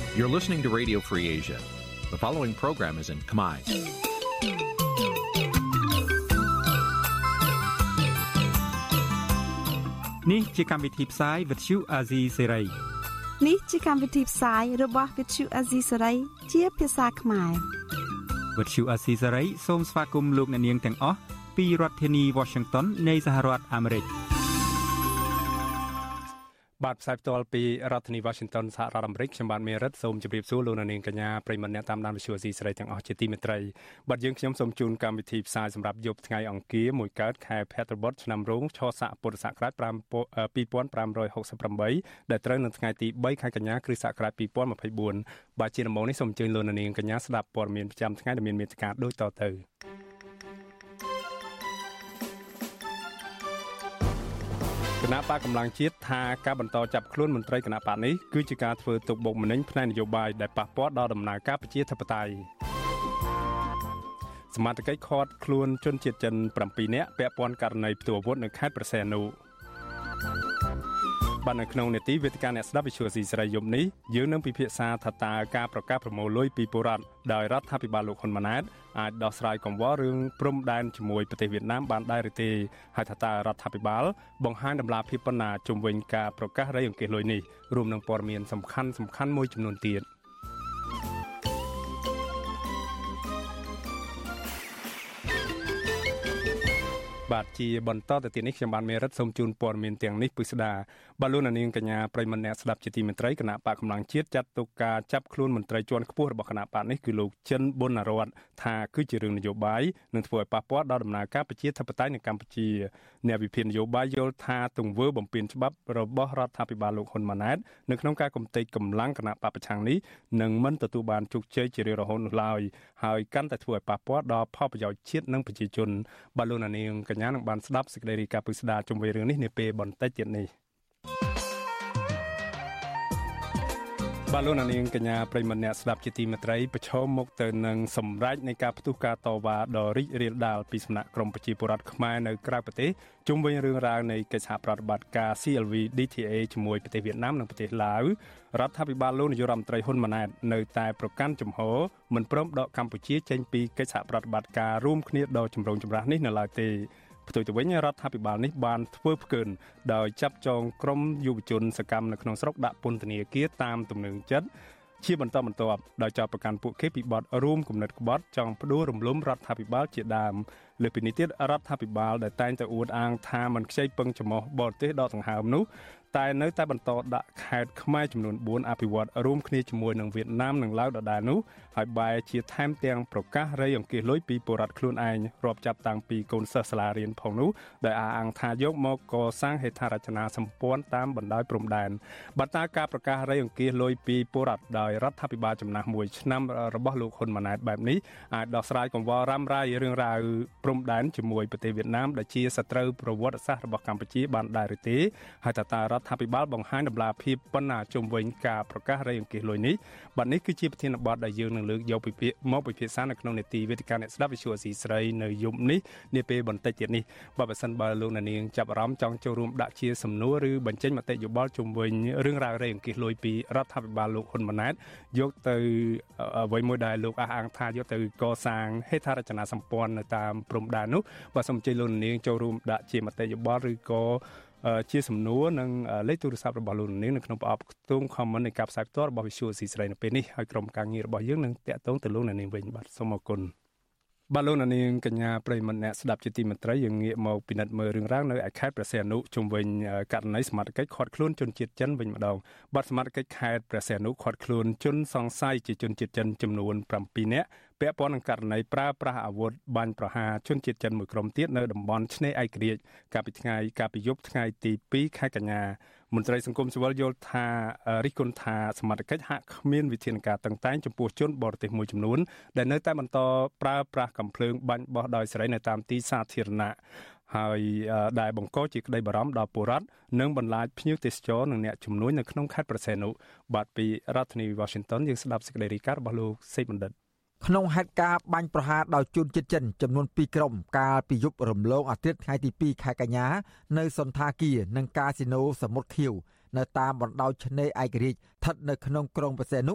You're listening to Radio Free Asia. The following program is in Khmer. Nǐ chi càm bi tiệp xáy vệt chiu a zì sáy. Nǐ chi càm bi tiệp xáyរបស់វិទ្យុអាស៊ីសេរីជាភាសាខ្មែរវិទ្យុអាស៊ីសេរីសូមស្វាគមន៍លោកអ្នកនាងទាំងអស់ពីរដ្ឋធានី Washington នៃសហរដ្ឋអាមេរិកបាទផ្សាយផ្ទាល់ពីរដ្ឋធានី Washington សហរដ្ឋអាមេរិកខ្ញុំបាទមេរិតសូមជម្រាបសួរលោកអ្នកនាងកញ្ញាប្រិយមិត្តអ្នកតាមដានវិទ្យុអាស៊ីសេរីទាំងអស់ជាទីមេត្រីបាទយើងខ្ញុំសូមជូនកម្មវិធីផ្សាយសម្រាប់យប់ថ្ងៃអង្គារ1កើតខែភទ្របទឆ្នាំរោងឆស័កពុរសករាជ2568ដែលត្រូវនៅថ្ងៃទី3ខែកញ្ញាគ្រិស្តសករាជ2024បាទជាដំបូងនេះសូមអញ្ជើញលោកអ្នកនាងកញ្ញាស្ដាប់ព័ត៌មានប្រចាំថ្ងៃដែលមានមេត្តាដូចតទៅគណៈបកកម្លាំងជាតិថាការបន្តចាប់ខ្លួនមន្ត្រីគណៈបកនេះគឺជាការធ្វើទុកបុកម្នេញផ្នែកនយោបាយដែលប៉ះពាល់ដល់ដំណើរការប្រជាធិបតេយ្យសមាជិកឃាត់ខ្លួនជនជាតិចិន7នាក់ពាក់ព័ន្ធករណីផ្ទុះអាវុធនៅខេត្តព្រះសីហនុបាទនៅក្នុងនេតិវេទិកាអ្នកស្ដាប់វិទ្យុស៊ីសេរីយប់នេះយើងនឹងពិភាក្សាថាតើការប្រកាសប្រមូលលុយពីពលរដ្ឋដោយរដ្ឋាភិបាលលោកហ៊ុនម៉ាណែតអាចដោះស្រាយកង្វល់រឿងព្រំដែនជាមួយប្រទេសវៀតណាមបានដែរឬទេហើយថាតើរដ្ឋាភិបាលបង្ហាញដំណាភៀបប៉ុណ្ណាជុំវិញការប្រកាសរៃអង្គាសលុយនេះរួមនឹងព័ត៌មានសំខាន់មួយចំនួនទៀតបាទជាបន្តទៅទៀតនេះខ្ញុំបានមេរិតសូមជូនព័ត៌មានទាំងនេះពិស្ដាបាទលោកនាងកញ្ញាប្រិយមិត្តអ្នកស្ដាប់ជាទីមេត្រីគណៈបកកម្លាំងជាតិចាត់ទុកការចាប់ខ្លួនមន្ត្រីជាន់ខ្ពស់របស់គណៈបកនេះគឺលោកចិនប៊ុនរតថាគឺជារឿងនយោបាយនឹងធ្វើឲ្យប៉ះពាល់ដល់ដំណើរការប្រជាធិបតេយ្យនៅកម្ពុជាអ្នកវិភាគនយោបាយយល់ថាទង្វើបំពានច្បាប់របស់រដ្ឋាភិបាលលោកហ៊ុនម៉ាណែតនៅក្នុងការកំទេចកម្លាំងគណៈបកប្រឆាំងនេះនឹងមិនទទួលបានជោគជ័យជារៀងរហូតនោះឡើយហើយកាន់តែធ្វើឲ្យប៉ះពាល់ដល់ផលប្រយោជន៍ជាតិនិងប្រជាជនបាទលោកនាងកញ្ញានឹងបានស្ដាប់សេចក្តីរាយការណ៍ពិស្ដាជុំវិញរឿងនេះនាពេលបន្តិចទៀតនេះបាទលោកនាងកញ្ញាប្រិយមិត្តអ្នកស្ដាប់ជាទីមេត្រីប្រឈមមុខទៅនឹងសម្រេចនៃការផ្ទុះការតវ៉ាដ៏រីករាលដាលពីសំណាក់ក្រមប្រជាពលរដ្ឋខ្មែរនៅក្រៅប្រទេសជុំវិញរឿងរ៉ាវនៃកិច្ចសហប្រតិបត្តិការ CLV DTA ជាមួយប្រទេសវៀតណាមនិងប្រទេសឡាវរដ្ឋាភិបាលលោកនាយករដ្ឋមន្ត្រីហ៊ុនម៉ាណែតនៅតែប្រកាន់ជំហរមិនព្រមដកកម្ពុជាចេញពីកិច្ចសហប្រតិបត្តិការរួមគ្នាដ៏ចម្រូងចម្រាសនេះនៅឡើយទេផ្ទុយទៅវិញរដ្ឋាភិបាលនេះបានធ្វើផ្កើនដោយចាប់ចងក្រុមយុវជនសកម្មនៅក្នុងស្រុកដាក់ពន្ធនាគារតាមទំនឹងចិត្តជាបន្តបន្ទាប់ដោយចោទប្រកាន់ពួកគេពីបទរួមគំនិតក្បត់ចង់ផ្ដួលរំលំរដ្ឋាភិបាលជាដើមលើពីនេះទៀតរដ្ឋាភិបាលដែលតែងតែអួតអាងថាមិនខ្ចីពឹងចំហបរទេសដកដង្ហើមនោះតែនៅតែបន្តដាក់ខេត្តខ្មែរចំនួន4អភិវឌ្ឍរួមគ្នាជាមួយនឹងវៀតណាមនិងឡាវដដែលនោះហើយបែរជាថែមទាំងប្រកាសរៃអង្គាសលុយពីពលរដ្ឋខ្លួនឯងរាប់ចាប់តាំងពីកូនសិស្សសាលារៀនផងនោះដែលអះអាងថាយកមកកសាងហេដ្ឋារចនាសម្ព័ន្ធតាមបណ្ដោយព្រំដែនបើតើការប្រកាសរៃអង្គាសលុយពីពលរដ្ឋដោយរដ្ឋាភិបាលចំណាស់1ឆ្នាំរបស់លោកហ៊ុនម៉ាណែតបែបនេះអាចដោះស្រាយកង្វល់រ៉ាំរ៉ៃរឿងរ៉ាវព្រំដែនជាមួយប្រទេសវៀតណាមដែលជាសត្រូវប្រវត្តិសាស្ត្ររបស់កម្ពុជាបានដែរឬទេហើយតើរដ្ឋាភិបាលបង្ហាញដំណាភៀបប៉ុណ្ណាជុំវិញការប្រកាសរៃអង្គាសលុយនេះបាទនេះគឺជាប្រធានបទដែលយើងនឹងលើកយកមកពិភាក្សានៅក្នុងនេតិវេទិកាអ្នកស្ដាប់វិទ្យុអាស៊ីសេរីនៅយប់នេះនាពេលបន្តិចទៀតនេះបើសិនបើលោកអ្នកនាងចាប់អារម្មណ៍ចង់ចូលរួមដាក់ជាសំណួរឬបញ្ចេញមតិយោបល់ជុំវិញរឿងរ៉ាវរៃអង្គាសលុយពីរដ្ឋាភិបាលលោកហ៊ុនម៉ាណែតយកទៅអ្វីមួយដែលលោកអះអាងថាយកទៅកសាងហេដ្ឋារចនាសម្ព័ន្ធនៅតាមព្រំដែននោះបាទសូមអញ្ជើញលោកអ្នកនាងចូលរួមដាក់ជាមតិយោបល់ឬក៏ជាសំណួរនិងលេខទូរស័ព្ទរបស់លោកនាងនៅក្នុងប្រអប់ខ្ទង់ comment នៃការផ្សាយផ្ទាល់របស់ Visual ស៊ីស្រីនៅពេលនេះហើយក្រុមការងាររបស់យើងនឹងតាក់ទងទៅលោកនាងវិញបាទសូមអរគុណបាទលោកនាងកញ្ញាប្រិយមិត្តអ្នកស្ដាប់ជាទីមេត្រីយើងងាកមកពិនិត្យមើលរឿងរ៉ាវនៅឯខេត្តព្រះសីហនុជុំវិញករណីសមត្ថកិច្ចឃាត់ខ្លួនជនជាតិចិនវិញម្ដងបាទសមត្ថកិច្ចខេត្តព្រះសីហនុឃាត់ខ្លួនជនសង្ស័យជាជនជាតិចិនចំនួន7នាក់ពាក់ព័ន្ធនឹងករណីប្រើប្រាស់អាវុធបាញ់ប្រហារជនជាតិចិនមួយក្រុមទៀតនៅតំបន់ឆ្នេរឯករាជ្យកាលពីយប់ថ្ងៃទី2ខែកញ្ញាមន្ត្រីសង្គមស៊ីវិលយល់ថារិះគន់ថាសមត្ថកិច្ចហាក់គ្មានវិធានការតឹងតែងចំពោះជនបរទេសមួយចំនួនដែលនៅតែបន្តប្រើប្រាស់កាំភ្លើងបាញ់បោះដោយសេរីនៅតាមទីសាធារណៈហើយដែលបង្កជាក្តីបារម្ភដល់ពលរដ្ឋនិងបន្លាចភ្ញៀវទេសចរនិងអ្នកជំនួញនៅក្នុងខេត្តព្រះសីហនុបាទពីរដ្ឋធានី Washington យើងស្ដាប់សេចក្តីរាយការណ៍របស់លោកសេកបណ្ឌិតក្នុងហេតុការណ៍បាញ់ប្រហារដោយជនជាតិចិនចំនួន2ក្រុមកាលពីយប់រំលងអាទិត្យថ្ងៃទី2ខែកញ្ញានៅសន្តាគារនិងកាស៊ីណូសមុទ្រខៀវនៅតាមបណ្ដោយឆ្នេរឯករាជ្យស្ថិតនៅក្នុងក្រុងព្រះសីហនុ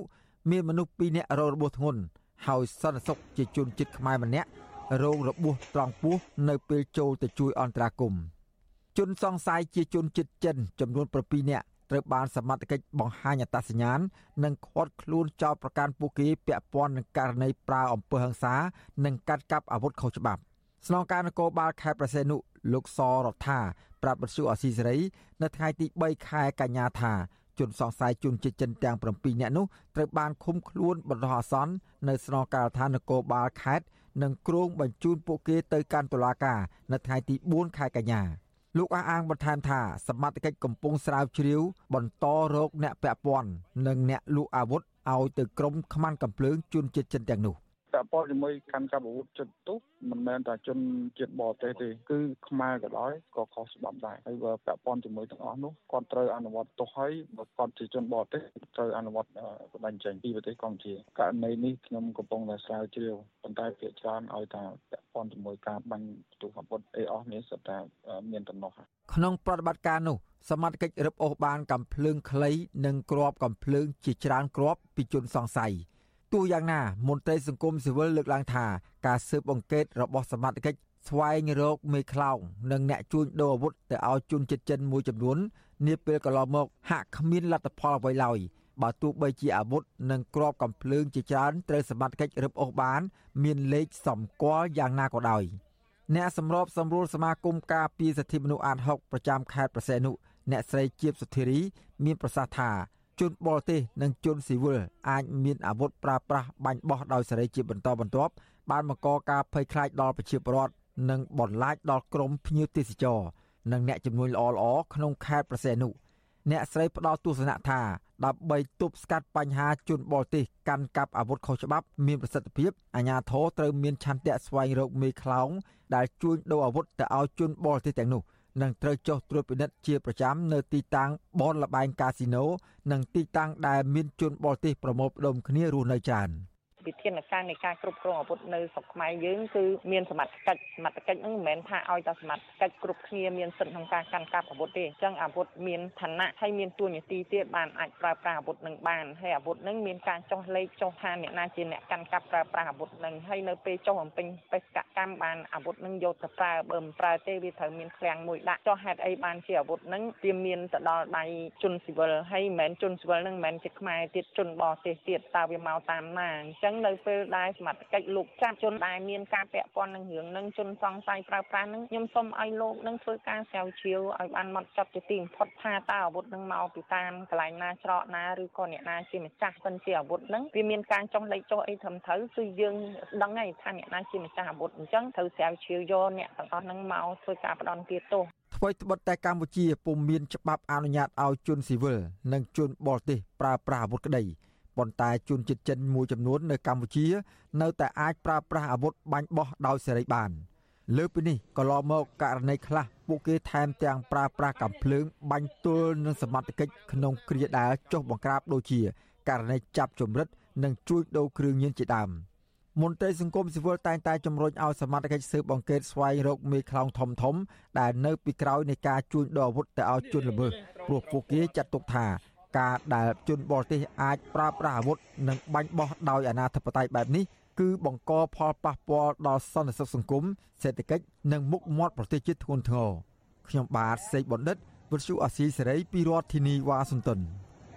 មានមនុស្ស2នាក់រងរបួសធ្ងន់ហើយសន្តិសុខជាជនជាតិខ្មែរម្នាក់រងរបួសត្រង់ពោះនៅពេលចូលទៅជួយអន្តរាគមន៍ជនសង្ស័យជាជនជាតិចិនចំនួន7នាក់ត្រូវបានសមត្ថកិច្ចបង្ហាញអត្តសញ្ញាណនិងឃាត់ខ្លួនចោទប្រកាន់ពួកគេពាក់ព័ន្ធនឹងករណីប្រើអំពើហិង្សានិងកាត់កាប់អាវុធខុសច្បាប់ស្នងការនគរបាលខេត្តព្រះសីហនុលោកសរដ្ឋាប្រាប់វិទ្យុអាស៊ីសេរីនៅថ្ងៃទី3ខែកញ្ញាថាជនសង្ស័យជនជាតិចិនទាំង7នាក់នោះត្រូវបានឃុំខ្លួនបណ្ដោះអាសន្ននៅស្នងការដ្ឋាននគរបាលខេត្តនិងគ្រោងបញ្ជូនពួកគេទៅកាន់តុលាការនៅថ្ងៃទី4ខែកញ្ញាលោកអះអាងបន្ថែមថាសមត្ថកិច្ចកំពុងស្រាវជ្រាវបន្តរកអ្នកពាក់ព័ន្ធនិងអ្នកលក់អាវុធឲ្យទៅក្រុមខ្មាន់កាំភ្លើងជនជាតិចិនទាំងនោះពាក់ព័ន្ធជាមួយកាន់កាប់អាវុធចិត្តទុះមិនមែនតែជនជាតិបរទេសទេគឺខ្មែរក៏ដោយក៏ខុសច្បាប់ដែរហើយបើពាក់ព័ន្ធជាមួយទាំងអស់នោះគាត់ត្រូវអនុវត្តទោសហើយបើគាត់ជាជនបរទេសត្រូវអនុវត្តបដិញ្ញចេញពីប្រទេសកម្ពុជាករណីនេះខ្ញុំកំពុងតែស្រាវជ្រាវប៉ុន្តែភាគច្រើនឲ្យតែពាក់ព័ន្ធជាមួយការបាញ់ផ្ទុះអាវុធអីអស់នេះសុទ្ធតែមានដំណោះក្នុងប្រតិបត្តិការនោះសមត្ថកិច្ចរឹបអូសបានកាំភ្លើងខ្លីនិងគ្រាប់កាំភ្លើងជាច្រើនគ្រាប់ពីជនសង្ស័យទោះយ៉ាងណាមន្ត្រីសង្គមស៊ីវិលលើកឡើងថាការស៊ើបអង្កេតរបស់សមត្ថកិច្ចស្វែងរកមេខ្លោងនិងអ្នកជួញដូរអាវុធទៅឲ្យជនជាតិចិនមួយចំនួននាពេលកន្លងមកហាក់គ្មានលទ្ធផលអ្វីឡើយបើទោះបីជាអាវុធនិងគ្រាប់កាំភ្លើងជាច្រើនត្រូវសមត្ថកិច្ចរឹបអូសបានមានលេខសម្គាល់យ៉ាងណាក៏ដោយអ្នកសម្របសម្រួលសមាគមការពារសិទ្ធិមនុស្សអាត60ប្រចាំខេត្តព្រះសីហនុអ្នកស្រីជាបសុធារីមានប្រសាសន៍ថាជនបរទេសនិងជនស៊ីវិលអាចមានអាវុធប្រើប្រាស់បាញ់បោះដោយសេរីជាបន្តបន្ទាប់បានបង្កការភ័យខ្លាចដល់ប្រជាពលរដ្ឋនិងបន្លាចដល់ក្រុមភ្ញៀវទេសចរនិងអ្នកជំនួយល្អៗក្នុងខេត្តព្រះសីហនុអ្នកស្រីផ្ដល់ទស្សនៈថាដើម្បីទប់ស្កាត់បញ្ហាជនបរទេសកាន់កាប់អាវុធខុសច្បាប់មានប្រសិទ្ធភាពអាជ្ញាធរត្រូវមានឆន្ទៈស្វែងរកមេខ្លោងដែលជួញដូរអាវុធទៅឲ្យជនបរទេសទាំងនោះនិងត្រូវចុះត្រួតពិនិត្យជាប្រចាំនៅទីតាំងបនលបែងកាស៊ីណូនិងទីតាំងដែលមានជនបរទេសប្រមូលផ្ដុំគ្នារស់នៅច្រើនវិធានការនៃការគ្រប់គ្រងអាវុធនៅស្រុកខ្មែរយើងគឺមានសមត្ថកិច្ចហ្នឹងមិនមែនថាឲ្យតែសមត្ថកិច្ចគ្រប់គ្នាមានសិទ្ធិក្នុងការកាន់កាប់អាវុធទេអញ្ចឹងអាវុធមានឋានៈហើយមានទួនាទីទៀតបានអាចប្រើប្រាស់អាវុធនឹងបានហើយអាវុធនឹងមានការចុះលេខចុះថាអ្នកណាជាអ្នកកាន់កាប់ប្រើប្រាស់អាវុធនឹងហើយនៅពេលចុះបំពេញបេសកកម្មបានអាវុធនឹងយកទៅប្រើបើមិនប្រើទេវាត្រូវមានឃ្លាំងមួយដាក់ចុះហេតុអីបានជាអាវុធនឹងវាមានទៅដល់ដៃជនស៊ីវិលហើយមិនមែនជនស៊ីវិលនឹងមិនមែនជាខ្មែរទៀតជនបរទេសទៀតតើវាមកតាមណាអញ្ចឹងនៅពេលដែលសមត្ថកិច្ចលោកចាប់ជនដែលមានការពាក់ព័ន្ធនឹងរឿងនឹងជនសង្ស័យប្រើប្រាស់នឹងខ្ញុំសូមឲ្យលោកនឹងធ្វើការស្រាវជ្រាវឲ្យបានហ្មត់ចត់ជាទីបំផុតថាតើអាវុធនឹងមកពីតាមកន្លែងណាច្រកណាឬក៏អ្នកណាជាម្ចាស់ពិនជាអាវុធនឹងវាមានការចុះលេខចុះអីត្រឹមត្រូវគឺយើងដឹងហើយថាអ្នកណាជាម្ចាស់អាវុធអញ្ចឹងត្រូវស្រាវជ្រាវយកអ្នកទាំងអស់នឹងមកធ្វើការផ្ដន់ទាទោសថ្មីត្បិតតែកម្ពុជាពុំមានច្បាប់អនុញ្ញាតឲ្យជនស៊ីវិលនិងជនបរទេសប្រើប្រាស់អាវុធក្តីប៉ុន្តែជនជាតិចិនមួយចំនួននៅកម្ពុជានៅតែអាចប្រើប្រាស់អាវុធបាញ់បោះដោយសេរីបានលើពីនេះក៏ឡមកករណីខ្លះពួកគេថែមទាំងប្រើប្រាស់កាំភ្លើងបាញ់ទល់នឹងសមត្ថកិច្ចក្នុងគ្រាដែលចុះបង្ក្រាបដូចជាករណីចាប់ជំរិតនិងជួញដូរគ្រឿងញៀនជាដើមមន្ត្រីសង្គមស៊ីវិលតែងតែជំរុញឲ្យសមត្ថកិច្ចស៊ើបអង្កេតស្វែងរកមេខ្លោងធំដែលនៅពីក្រោយនៃការជួញដូរអាវុធទៅឲ្យជនល្មើសព្រោះពួកគេចាត់ទុកថាការដែលជនបរទេសអាចប្រើប្រាស់អាវុធនិងបាញ់បោះដោយអនាធិបតេយ្យបែបនេះគឺបង្កផលប៉ះពាល់ដល់សន្តិសុខសង្គមសេដ្ឋកិច្ចនិងមុខមាត់ប្រទេសជាតិធ្ងន់ធ្ងរខ្ញុំបាទសេកបណ្ឌិតវិទ្យុអាស៊ីសេរីពីរដ្ឋធានីវ៉ាស៊ីនតោន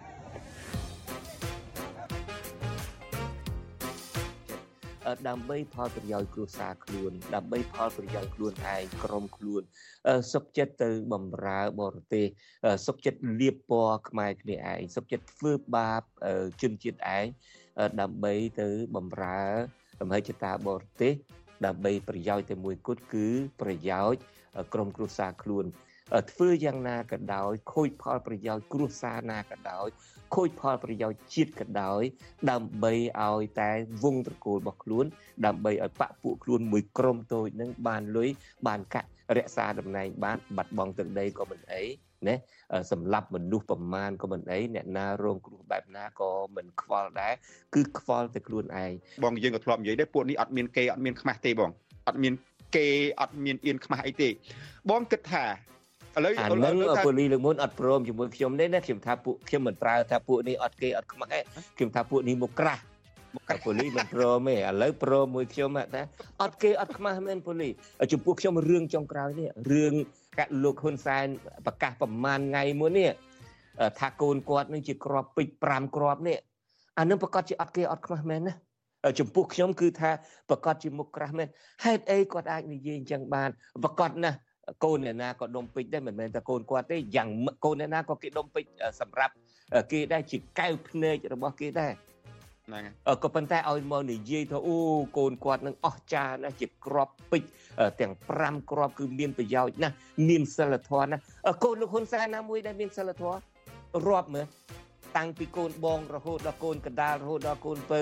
ដើម្បីផលប្រយោជន៍គ្រួសារខ្លួនដើម្បីផលប្រយោជន៍ខ្លួនឯងក្រុមខ្លួនសុខចិត្តទៅបំរើបរទេសសុខចិត្តលៀបពណ៌ខ្មែរគ្នាឯងសុខចិត្តធ្វើបាបជនជាតិឯងដើម្បីទៅបំរើមហិច្ឆតាបរទេសដើម្បីប្រយោជន៍តែមួយគត់គឺប្រយោជន៍ក្រុមគ្រួសារខ្លួនធ្វើយ៉ាងណាក៏ដោយខូចផលប្រយោជន៍គ្រួសារណាក៏ដោយខូចផលប្រយោជន៍ជាតិក៏ដោយដើម្បីឲ្យតែវងត្រកូលរបស់ខ្លួនដើម្បីឲ្យបពពួកខ្លួនមួយក្រុមតូចនឹងបានលុយបានកាក់រក្សាតំណែងបានបាត់បង់ទឹកដីក៏មិនអីណាសម្រាប់មនុស្សប្រមាណក៏មិនអីអ្នកណារងគ្រោះបែបណាក៏មិនខ្វល់ដែរគឺខ្វល់តែខ្លួនឯងបងយើងក៏ធ្លាប់និយាយដែរពួកនេះអត់មានគេអត់មានខ្មាស់ទេបងអត់មានគេអត់មានអៀនខ្មាស់អីទេបងគិតថាឥឡូវហ្នឹងប៉ូលីសលើកមុនអត់ព្រមជាមួយខ្ញុំទេណាខ្ញុំថាពួកខ្ញុំមិនប្រើថាពួកនេះអត់គេអត់ខ្មែរខ្ញុំថាពួកនេះមកក្រាស់ប៉ូលីសមិនព្រមទេឥឡូវព្រមមួយខ្ញុំថាអត់គេអត់ខ្មាស់មែនប៉ូលីសចំពោះខ្ញុំរឿងចុងក្រោយនេះរឿងកាក់លោកហ៊ុនសែនប្រកាសប្រមាណថ្ងៃមុននេះថាកូនគាត់នឹងជាក្របពេជ្រ5គ្រាប់នេះអានឹងប្រកាសជាអត់គេអត់ខ្មាស់មែនណាចំពោះខ្ញុំគឺថាប្រកាសជាមុខក្រាស់មែនហេតុអីគាត់អាចនិយាយអញ្ចឹងបានប្រកាសណាកូនអ្នកណាក៏ដុំពេជ្រដែរមិនមែនតែកូនគាត់ទេយ៉ាងកូនអ្នកណាក៏គេដុំពេជ្រសម្រាប់គេដែរជាកែវភ្នែករបស់គេដែរហ្នឹងក៏ប៉ុន្តែឲ្យមកនិយាយថាអូកូនគាត់នឹងអស្ចារ្យណាស់ជាក្របពេជ្រទាំង5គ្រាប់គឺមានប្រយោជន៍ណាស់មានសិលធម៌ណាស់កូនលោកហ៊ុនសែនណាមួយដែលមានសិលធម៌រាប់មើលតាំងពីកូនបងរហូតដល់កូនកណ្ដាលរហូតដល់កូនពៅ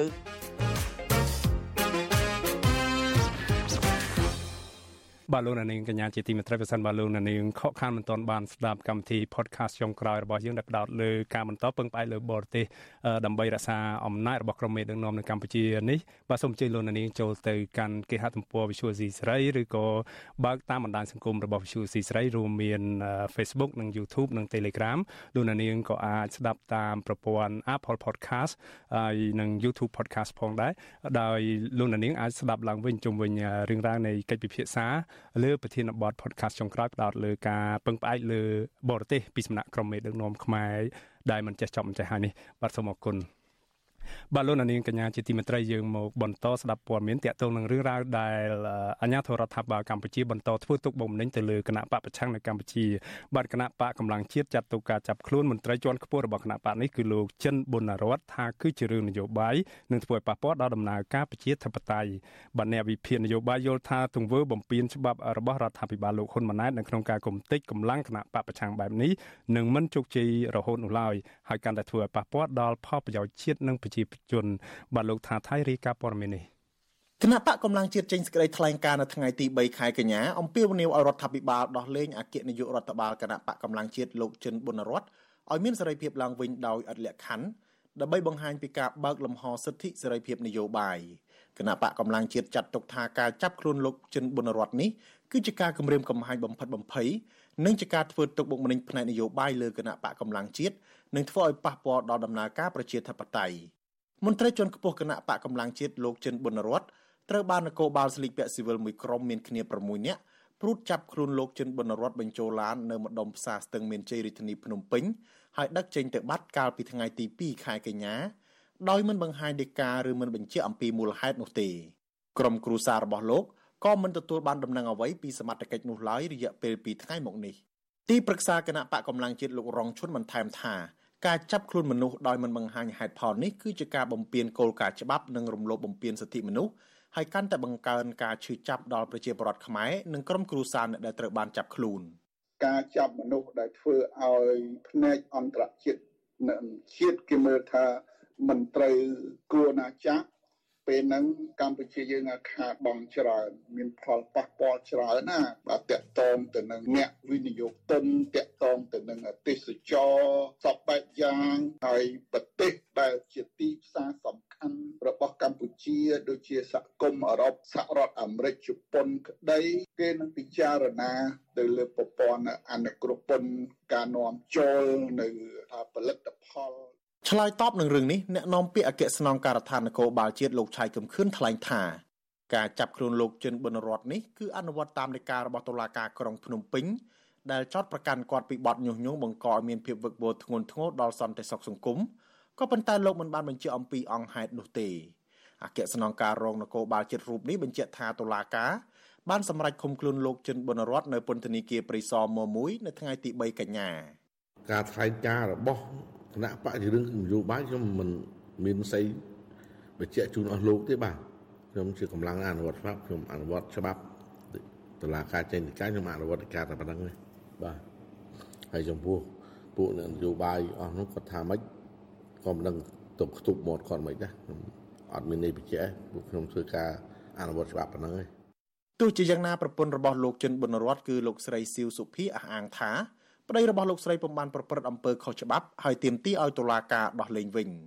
បាទលោកនាងកញ្ញាជាទីមេត្រីប្រសិនបើលោកនាងខកខានមិនទាន់បានស្ដាប់កម្មវិធី podcast ចុងក្រោយរបស់យើងដែលផ្ដោតលើការបន្តពឹងផ្អែកលើបរទេសដើម្បីរក្សាអំណាចរបស់ក្រុមមេដឹកនាំនៅកម្ពុជានេះបាទសូមអញ្ជើញលោកនាងចូលទៅកាន់គេហទំព័រ Visual C ស្រីឬក៏បើកតាមបណ្ដាញសង្គមរបស់ Visual C ស្រីរួមមាន Facebook និង YouTube និង Telegram លោកនាងក៏អាចស្ដាប់តាមប្រព័ន្ធ Apple Podcast ហើយនិង YouTube Podcast ផងដែរដោយលោកនាងអាចស្ដាប់ឡើងវិញជុំវិញរឿងរ៉ាវនៃកិច្ចពិភាក្សាលើប្រធានបទ podcast ចុងក្រោយផ្ដោតលើការពឹងផ្អែកលើបរទេសពីសំណាក់ក្រុមមេដឹកនាំខ្មែរដែលមិនចេះចប់មិនចេះហើយនេះបាទសូមអរគុណបាទលោកនាងកញ្ញាជាទីមេត្រីយើងមកបន្តស្ដាប់ព័ត៌មានទាក់ទងនឹងរឿងរ៉ាវដែលអាជ្ញាធររដ្ឋាភិបាលកម្ពុជាបន្តធ្វើទុកបុកម្នេញទៅលើគណៈបកប្រឆាំងនៅកម្ពុជាបាទគណៈបកកម្លាំងជាតិចាត់ទុកការចាប់ខ្លួនមន្ត្រីជាន់ខ្ពស់របស់គណៈបកនេះគឺលោកចិនប៊ុនរតថាគឺជារឿងនយោបាយនិងធ្វើឲ្យប៉ះពាល់ដល់ដំណើរការប្រជាធិបតេយ្យបាទអ្នកវិភាគនយោបាយយល់ថាទង្វើបំពានច្បាប់របស់រដ្ឋាភិបាលលោកហ៊ុនម៉ាណែតនៅក្នុងការគំទេចកម្លាំងគណៈបកប្រឆាំងបែបនេះនឹងមិនជោគជ័យរហូតនោះឡើយហើយកាន់តែធ្វើឲ្យប៉ះពាល់ដល់ផលប្រយោជន៍ជាតិនិងប្រជាជនបាទលោកថាថៃរាយការណ៍ព័ត៌មាននេះគណៈបកកម្លាំងជាតិចេញសេចក្តីថ្លែងការណ៍នៅថ្ងៃទី3ខែកញ្ញាអំពាវនាវឲ្យរដ្ឋាភិបាលដោះលែងអគ្គនាយករដ្ឋបាលគណៈបកកម្លាំងជាតិលោកចិនប៊ុនរតឲ្យមានសេរីភាពឡើងវិញដោយឥតលក្ខខណ្ឌដើម្បីបង្ហាញពីការបើកលំហសិទ្ធិសេរីភាពនយោបាយគណៈបកកម្លាំងជាតិចាត់ទុកថាការចាប់ខ្លួនលោកចិនប៊ុនរតនេះគឺជាការគំរាមកំហែងបំផិតបំភ័យនិងជាការធ្វើទុកបុកម្នេញផ្នែកនយោបាយលើគណៈបកកម្លាំងជាតិនិងធ្វើឲ្យប៉ះពាល់ដល់ដំណើរការប្រជាធិបតេយ្យមន្ត្រីជាន់ខ្ពស់គណៈបកកម្លាំងជាតិលោកចិនប៊ុនរតត្រូវបាននគរបាលស្លីកពាក់ស៊ីវិលមួយក្រុមមានគ្នា6នាក់ព្រួតចាប់ខ្លួនលោកចិនប៊ុនរតបញ្ចូលឡាននៅម្ដុំផ្សារស្ទឹងមានជ័យរាជធានីភ្នំពេញហើយដឹកចេញទៅបាត់កាលពីថ្ងៃទី2ខែកញ្ញាដោយមិនបង្ហាញដីកាឬមិនបញ្ជាក់អំពីមូលហេតុនោះទេក្រុមគ្រួសាររបស់លោកក៏មិនទទួលបានដំណឹងអ្វីពីសមត្ថកិច្ចនោះឡើយរយៈពេល2ថ្ងៃមកនេះទីប្រឹក្សាគណៈបកកម្លាំងជាតិលោករងឈុនបន្ថែមថាការចាប់ខ្លួនមនុស្សដោយមិនបង្ហាញហេតុផលនេះគឺជាការបំពានគោលការណ៍ច្បាប់និងរំលោភបំពានសិទ្ធិមនុស្សហើយកាន់តែបង្កើនការឈឺចាប់ដល់ប្រជាពលរដ្ឋខ្មែរនិងក្រុមគ្រួសារអ្នកដែលត្រូវបានចាប់ខ្លួនការចាប់មនុស្សដែលធ្វើឲ្យផ្នែកអន្តរជាតិជាតិគេមើលថាមិនត្រូវគួរណាចាប់ពេលហ្នឹងកម្ពុជាយើងខាតបង់ច្រើនមានផលប៉ះពាល់ច្រើនណាបាទតាក់ទងទៅនឹងអ្នកវិនិយោគទុនតាក់ទងទៅនឹងទេសចរសពបែបយ៉ាងហើយប្រទេសដែលជាទីផ្សារសំខាន់របស់កម្ពុជាដូចជាសហគមន៍អឺរ៉ុបសហរដ្ឋអាមេរិកជប៉ុនក្តីគេនឹងពិចារណាទៅលើប្រព័ន្ធអនុគ្រោះពន្ធការនាំចូលនៅផលិតផលឆ្លើយតបនឹងរឿងនេះអ្នកនាំពាក្យអគ្គស្នងការដ្ឋាននគរបាលជាតិលោកឆៃកឹមខឿនថ្លែងថាការចាប់ខ្លួនលោកចិនប៊ុនរតនេះគឺអនុវត្តតាមដីការបស់តុលាការក្រុងភ្នំពេញដែលចោទប្រកាន់គាត់ពីបទញុះញង់បង្កឲ្យមានភាពវឹកវរធ្ងន់ធ្ងរដល់សន្តិសុខសង្គមក៏ប៉ុន្តែលោកមិនបានបញ្ជាក់អំពីអង្គហេតុនោះទេអគ្គស្នងការរងនគរបាលជាតិរូបនេះបញ្ជាក់ថាតុលាការបានសម្រេចឃុំខ្លួនលោកចិនប៊ុនរតនៅពន្ធនាគារព្រៃសរម1នៅថ្ងៃទី3កញ្ញាការថ្លែងការណ៍របស់គណៈបកជារឿងនយោបាយខ្ញុំមិនមានស្អីបញ្ជាក់ជូនអស់លោកទេបាទខ្ញុំជាកម្លាំងអនុវត្តច្បាប់ខ្ញុំអនុវត្តច្បាប់តុលាការចេញដីកាខ្ញុំអនុវត្តដីកាតែប៉ុណ្្នឹងទេបាទហើយចំពោះពួកនយោបាយអស់នោះគាត់ថាម៉េចក៏មិនដឹងទៅខ្ទប់មាត់គាត់មិនដែរខ្ញុំអត់មានន័យបញ្ជាក់ពួកខ្ញុំធ្វើការអនុវត្តច្បាប់ប៉ុណ្្នឹងទេទោះជាយ៉ាងណាប្រពន្ធរបស់លោកចិនប៊ុនរតគឺលោកស្រីស៊ីវសុភីអះអាងថាប្តីរបស់លោកស្រីពុំបានប្រព្រឹត្តអំពើខុសច្បាប់ហើយទាមទារឲ្យតុលាការដោះលែងវិញ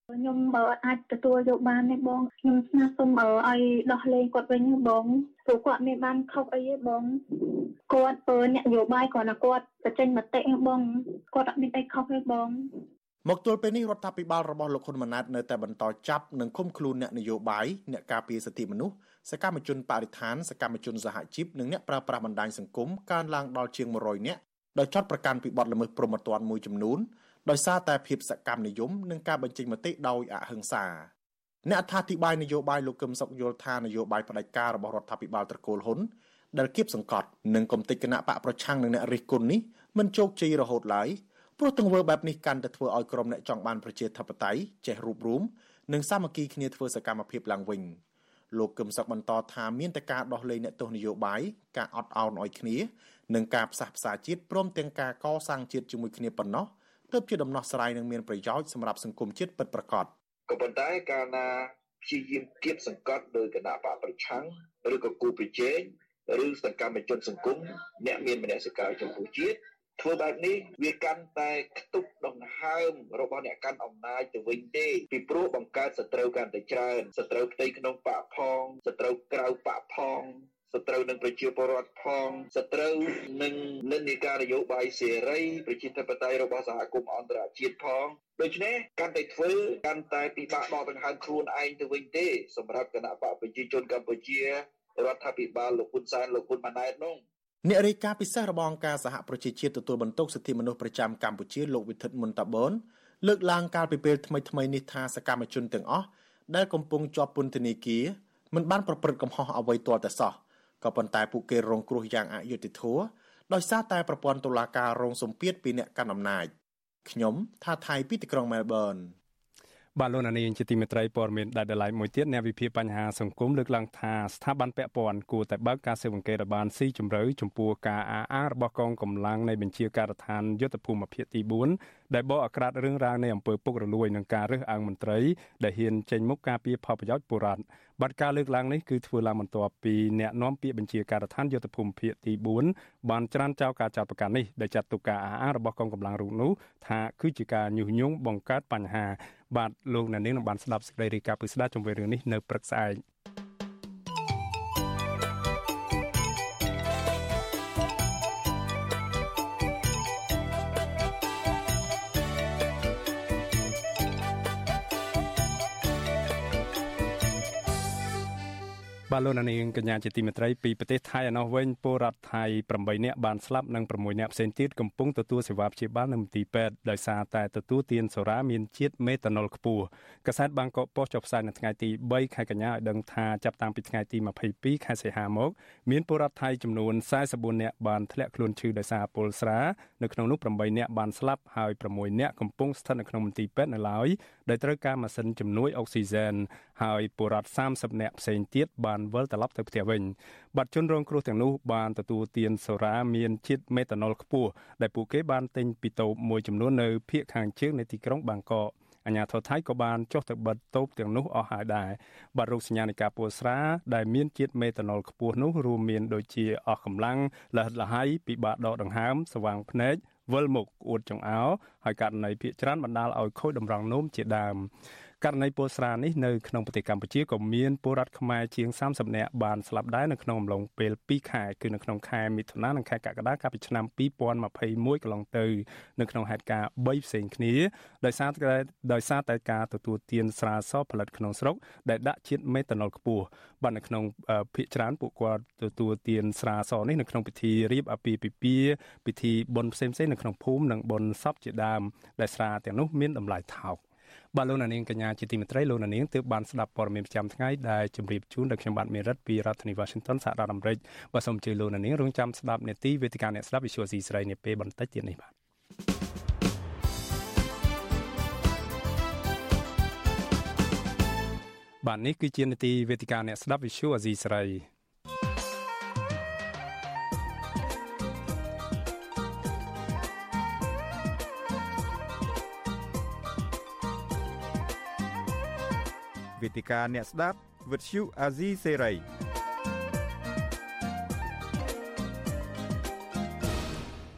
ខ្ញុំអាចទទួលយកបានទេបងខ្ញុំស្នើសុំឲ្យដោះលែងគាត់វិញបងព្រោះគាត់មានបានខុសអីទេបងគាត់អ្នកនយោបាយគាត់ណាគាត់បញ្ចេញមតិបងគាត់អត់មានអីខុសទេបងមកទល់ពេលនេះរដ្ឋាភិបាលរបស់លោកហ៊ុនម៉ាណែតនៅតែបន្តចាប់និងឃុំខ្លួនអ្នកនយោបាយអ្នកការពារសិទ្ធិមនុស្សសកម្មជនបរិស្ថានសកម្មជនសហជីពនិងអ្នកប្រើប្រាស់បណ្ដាញសង្គមកើនឡើងដល់ជាង100នាក់ដោយចាត់ប្រកាន់ពីបទល្មើសព្រហ្មទណ្ឌមួយចំនួនដោយសារតែភាពសកម្មនិយមនិងការបញ្ចេញមតិដោយអហិង្សាអ្នកអត្ថាធិប្បាយនយោបាយលោកកឹមសុខយល់ថានយោបាយផ្ដាច់ការរបស់រដ្ឋាភិបាលត្រកូលហ៊ុនដែលគៀបសង្កត់និងគំតិចគណៈបកប្រឆាំងនឹងអ្នករិះគន់នេះមិនជោគជ័យរហូតឡើយព្រោះទង្វើបែបនេះកាន់តែធ្វើឲ្យក្រុមអ្នកចង់បានប្រជាធិបតេយ្យចេះរួបរวมនិងសាមគ្គីគ្នាធ្វើសកម្មភាពឡើងវិញលោកកឹមសុខបន្តថាមានតែការដោះលែងអ្នកទោសនយោបាយការអត់ឱនឲ្យគ្នានិងការផ្សះផ្សាជាតិព្រមទាំងការកសាងជាតិជាមួយគ្នាប៉ុណ្ណោះទើបជាដំណោះស្រាយនិងមានប្រយោជន៍សម្រាប់សង្គមជាតិពិតប្រាកដក៏ប៉ុន្តែកាលណាព្យាយាមគៀបសង្កត់ដោយគណៈបកប្រឆាំងឬក៏គូប្រជែងឬសកម្មជនសង្គមអ្នកមានមនសិការចំពោះជាតិធ្វើបែបនេះវាកាន់តែខ្ទប់ដង្ហើមរបស់អ្នកកាន់អំណាចទៅវិញទេពីព្រោះបង្កើតសត្រូវកាន់តែច្រើនសត្រូវផ្ទៃក្នុងបកផងសត្រូវក្រៅបកផងសត្រូវនឹងប្រជាពលរដ្ឋផងសត្រូវនឹងនិន្នាការនយោបាយសេរីប្រជាធិបតេយ្យរបស់សហគមន៍អន្តរជាតិផងដូច្នេះកាន់តែធ្វើកាន់តែពិបាកដកដង្ហើមខ្លួនឯងទៅវិញទេសម្រាប់គណៈបកប្រជាជនកម្ពុជារដ្ឋាភិបាលលោកហ៊ុនសែនលោកហ៊ុនម៉ាណែតនោះអ្នករាយការណ៍ពិសេសរបស់អង្គការសហប្រជាជាតិទទួលបន្ទុកសិទ្ធិមនុស្សប្រចាំកម្ពុជាលោកវិធិតមុនតាបូនលើកឡើងកាលពីពេលថ្មីៗនេះថាសកម្មជនទាំងអស់ដែលកំពុងជាប់ពន្ធនាគារមិនបានប្រព្រឹត្តកំហុសអ្វីទាល់តែសោះក៏ប៉ុន្តែពួកគេរងគ្រោះយ៉ាងអយុត្តិធម៌ដោយសារតែប្រព័ន្ធតុលាការរងសម្ពាធពីអ្នកកាន់អំណាចខ្ញុំថាថៃពីទីក្រុងមែលប៊នបាទលោកនាងជាទីមេត្រីព័ត៌មានដែលដライមួយទៀតអ្នកវិភាគបញ្ហាសង្គមលើកឡើងថាស្ថាប័នពាក់ព័ន្ធគួរតែបើកការស៊ើបអង្កេតឲ្យបានស៊ីជម្រៅចំពោះការអះអាងរបស់កងកម្លាំងនៃបញ្ជាការដ្ឋានយុទ្ធភូមិភាគទី4ដែលបកអាក្រាតរឿងរ៉ាវនៃអំពើពុករលួយនិងការរើសអើងមន្ត្រីដែលហ៊ានចេញមុខការពារផលប្រយោជន៍ពលរដ្ឋបាត់ការលើកឡើងនេះគឺធ្វើឡើងបន្ទាប់ពីអ្នកនាំពាក្យបញ្ជាការដ្ឋានយុទ្ធភូមិភាគទី4បានច្រានចោលការចោទប្រកាន់នេះដែលចាត់ទុកការអះអាងរបស់កងកម្លាំងរូបនោះថាគឺជាការញុះញង់បង្កើតបញ្ហាបាទលោកអ្នកនាងនឹងបានស្ដាប់សេចក្តីរាយការណ៍ពីស្ដារជុំវិញរឿងនេះនៅព្រឹកស្អែកបាទលោកនាងកញ្ញាជាទីមេត្រីពីប្រទេសថៃឯណោះវិញពលរដ្ឋថៃ8នាក់បានស្លាប់និង6នាក់ផ្សេងទៀតកំពុងទទួលសេវាព្យាបាលនៅមន្ទីរពេទ្យដោយសារតែទទួលទានសូរ៉ាមានជាតិមេតាណុលខ្ពស់កាសែតបាងកកប៉ុស្តិ៍ចុះផ្សាយនៅថ្ងៃទី3ខែកញ្ញាឲ្យដឹងថាចាប់តាំងពីថ្ងៃទី22ខែសីហាមកមានពលរដ្ឋថៃចំនួន44នាក់បានធ្លាក់ខ្លួនឈឺដោយសារពុលស្រានៅក្នុងនោះ8នាក់បានស្លាប់ហើយ6នាក់កំពុងស្ថិតនៅក្នុងមន្ទីរពេទ្យនៅឡើយដែលត្រូវការម៉ាស៊ីនជំនួយអុកស៊ីហ្សែនហើយពលរដ្ឋ30នាក់ផ្សេងទៀតបានវិលត្រឡប់ទៅផ្ទះវិញបាត់ជនរងគ្រោះទាំងនោះបានទទួលទានសូរ៉ាមានជាតិមេតាណុលខ្ពស់ដែលពួកគេបានទិញពីតូបមួយចំនួននៅភូមិខាងជើងនៃទីក្រុងបាងកកអាជ្ញាធរថៃក៏បានចុះទៅបិទតូបទាំងនោះអស់ហើយដែរបាត់រោគសញ្ញានៃការពុលស្រាដែលមានជាតិមេតាណុលខ្ពស់នោះរួមមានដូចជាអស់កម្លាំងលះលះហើយពិបាកដកដង្ហើមស្វាងភ្នែកវិលមុខអួតចង្អោរហើយករណីភាគច្រើនបណ្ដាលឲ្យខូចតម្រងនោមជាដើមករណីពុលស្រានេះនៅក្នុងប្រទេសកម្ពុជាក៏មានពលរដ្ឋខ្មែរជាង30នាក់បានស្លាប់ដែរនៅក្នុងអំឡុងពេល2ខែគឺនៅក្នុងខែមិថុនានិងខែកក្កដាកាលពីឆ្នាំ2021កន្លងទៅនៅក្នុងហេតុការណ៍3ផ្សេងគ្នាដោយសារតែការទទួលទានស្រាសផលិតក្នុងស្រុកដែលដាក់ជាតិមេតាណុលខ្ពស់បាទនៅក្នុងភាគច្រើនពួកគាត់ទទួលទានស្រាសនេះនៅក្នុងពិធីរៀបអាពាហ៍ពិពាហ៍ពិធីបុណ្យផ្សេងៗនៅក្នុងភូមិនិងបុណ្យសពជាដើមដែលស្រាទាំងនោះមានតម្លៃថោកបាទលោកនាងកញ្ញាជាទីមេត្រីលោកនាងទើបបានស្ដាប់ព័ត៌មានប្រចាំថ្ងៃដែលជម្រាបជូនដល់ខ្ញុំបាទមេរិតពីរដ្ឋធានី Washington សហរដ្ឋអាមេរិកបាទសូមអញ្ជើញលោកនាងរងចាំស្ដាប់នាទីវេទិកាអ្នកស្ដាប់វិទ្យុស៊ីស្រីនាពេលបន្តិចទៀតនេះបាទនេះគឺជានាទីវេទិកាអ្នកស្ដាប់វិទ្យុស៊ីស្រីវេទិកាអ្នកស្ដាប់វិទ្យុអាស៊ីសេរីប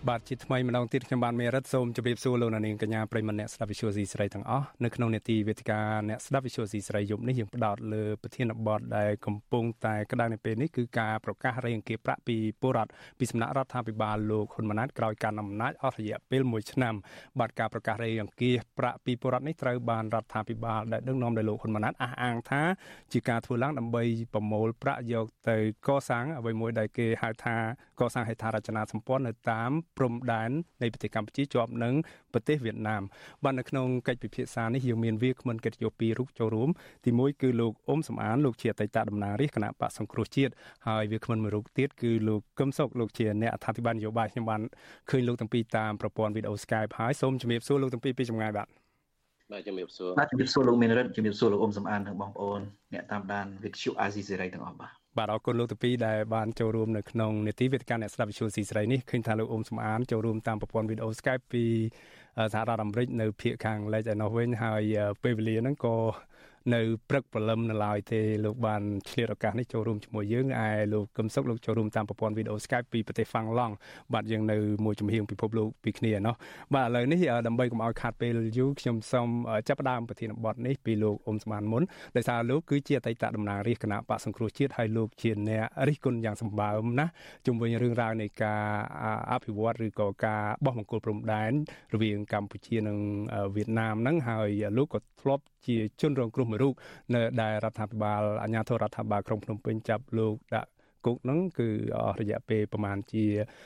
បាទជាថ្មីម្ដងទៀតខ្ញុំបានមេរិតសូមជម្រាបសួរលោកនាងកញ្ញាប្រិយមិត្តអ្នកស្ដាប់វិទ្យុស៊ីស្រីទាំងអស់នៅក្នុងនេតិវេទិកាអ្នកស្ដាប់វិទ្យុស៊ីស្រីយប់នេះយើងផ្ដោតលើប្រធានបទដែលកំពុងតែក្តៅនៅពេលនេះគឺការប្រកាសរៃអង្គាសប្រាក់ពីពលរដ្ឋពីសំណាក់រដ្ឋាភិបាលលោកហ៊ុនម៉ាណែតក្រោយការអំណាចអស់រយៈពេល1ឆ្នាំបាទការប្រកាសរៃអង្គាសប្រាក់ពីពលរដ្ឋនេះត្រូវបានរដ្ឋាភិបាលដែលដឹកនាំដោយលោកហ៊ុនម៉ាណែតអះអាងថាជាការធ្វើឡើងដើម្បីប្រមូលប្រាក់យកទៅកសាងអ្វីមួយដែលគេហៅថាកសាងហេដ្ឋារចនាសម្ព័ន្ធនៅតាមព្រំដែននៃប្រទេសកម្ពុជាជាប់នឹងប្រទេសវៀតណាមបាទនៅក្នុងកិច្ចពិភាក្សានេះយើងមានវាគ្មិនកិត្តិយស2រូបចូលរួមទី1គឺលោកអ៊ុំសំអានលោកជាអតីតតំណាងរាស្ត្រគណៈបក្សសង្គ្រោះជាតិហើយវាគ្មិនមួយរូបទៀតគឺលោកកឹមសុខលោកជាអ្នកអត្ថាធិប្បាយនយោបាយខ្ញុំបានឃើញលោកទាំងពីរតាមប្រព័ន្ធវីដេអូ Skype ហើយសូមជម្រាបសួរលោកទាំងពីរពីចម្ងាយបាទជំរាបសួរបាទជំរាបសួរលោកមានរិទ្ធជំរាបសួរលោកអ៊ុំសំអាននិងបងប្អូនអ្នកតាមដានវិទ្យុអាស៊ីសេរីទាំងអស់បាទបាទអរគុណលោកទាំងពីរដែលបានចូលរួមនៅក្នុងនេតិវេទិកាអ្នកស្ដាប់វិទ្យុស៊ីស្រីនេះឃើញថាលោកអ៊ុំសំអានចូលរួមតាមប្រព័ន្ធវីដេអូ Skype ពីសហរដ្ឋអាមេរិកនៅភាគខាងលិចឯនោះវិញហើយពេលវេលាហ្នឹងក៏នៅព្រឹកព្រលឹមនៅឡើយទេលោកបានឆ្លៀតឱកាសនេះចូលរួមជាមួយយើងឯលោកកឹមសុខលោកចូលរួមតាមប្រព័ន្ធវីដេអូ Skype ពីប្រទេសហ្វាំងឡង់បាទយើងនៅមួយជំហៀងពិភពលោកពីគ្នាណោះបាទឥឡូវនេះដើម្បីកុំឲ្យខាតពេលយូរខ្ញុំសូមចាប់ផ្ដើមប្រធានបទនេះពីលោកអ៊ុំសំអានមុនដោយសារលោកគឺជាអតីតតំណាងរាស្ត្រគណៈបក្សសង្គ្រោះជាតិហើយលោកជាអ្នករិះគន់យ៉ាងសម្បើមណាស់ជុំវិញរឿងរ៉ាវនៃការអភិវឌ្ឍឬក៏ការបោះបង្គោលព្រំដែនរវាងកម្ពុជានិងវៀតណាមហ្នឹងហើយលោកក៏ធ្លាប់ជាជនរងគ្រោះមួយរូបនៅដែលរដ្ឋាភិបាលអាជ្ញាធររដ្ឋាភិបាលក្រុងភ្នំពេញចាប់លោកដាក់គុកហ្នឹងគឺអស់រយៈពេលប្រហែលជា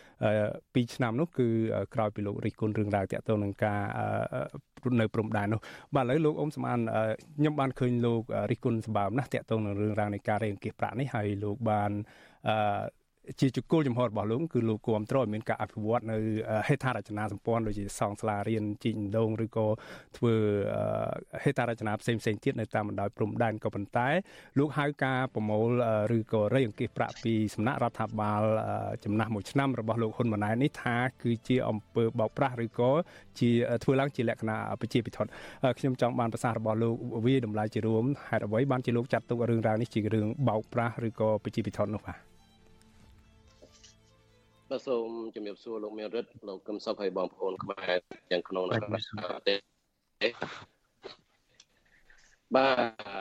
2ឆ្នាំនោះគឺក្រោយពីលោករិះគន់រឿងរ៉ាវតាក់ទងនឹងការនៅព្រំដែននោះបាទឥឡូវលោកអ៊ុំសំអានខ្ញុំបានឃើញលោករិះគន់សម្បើមណាស់តាក់ទងនឹងរឿងរ៉ាវនៃការរៃអង្គាសប្រាក់នេះហើយលោកបានជាជគល់ចំហរបស់លោកគឺលោកគាំទ្រឲ្យមានការអភិវឌ្ឍនៅហេដ្ឋារចនាសម្ព័ន្ធដូចជាសង់សាលារៀនជីកដងឬក៏ធ្វើហេដ្ឋារចនាផ្សេងទៀតនៅតាមបណ្ដោយព្រំដែនក៏ប៉ុន្តែលោកហៅការប្រមូលឬក៏រៃអង្គាសប្រាក់ពីសំណាក់រដ្ឋាភិបាលចំណាស់1ឆ្នាំរបស់លោកហ៊ុនម៉ាណែតនេះថាគឺជាអំពើបោកប្រាស់ឬក៏ជាធ្វើឡើងជាលក្ខណៈប្រជាពិធខ្ញុំចង់បានប្រសាសន៍របស់លោកវាតម្លៃជារួមហេតុអ្វីបានជាលោកចាត់ទុករឿងរ៉ាវនេះជារឿងបោកប្រាស់ឬក៏ប្រជាពិធនោះបាទសូមជំរាបសួរលោកមានរិទ្ធលោកកឹមសុខហើយបងប្អូនខ្មែរទាំងក្នុងនិងក្រៅប្រទេសបាទ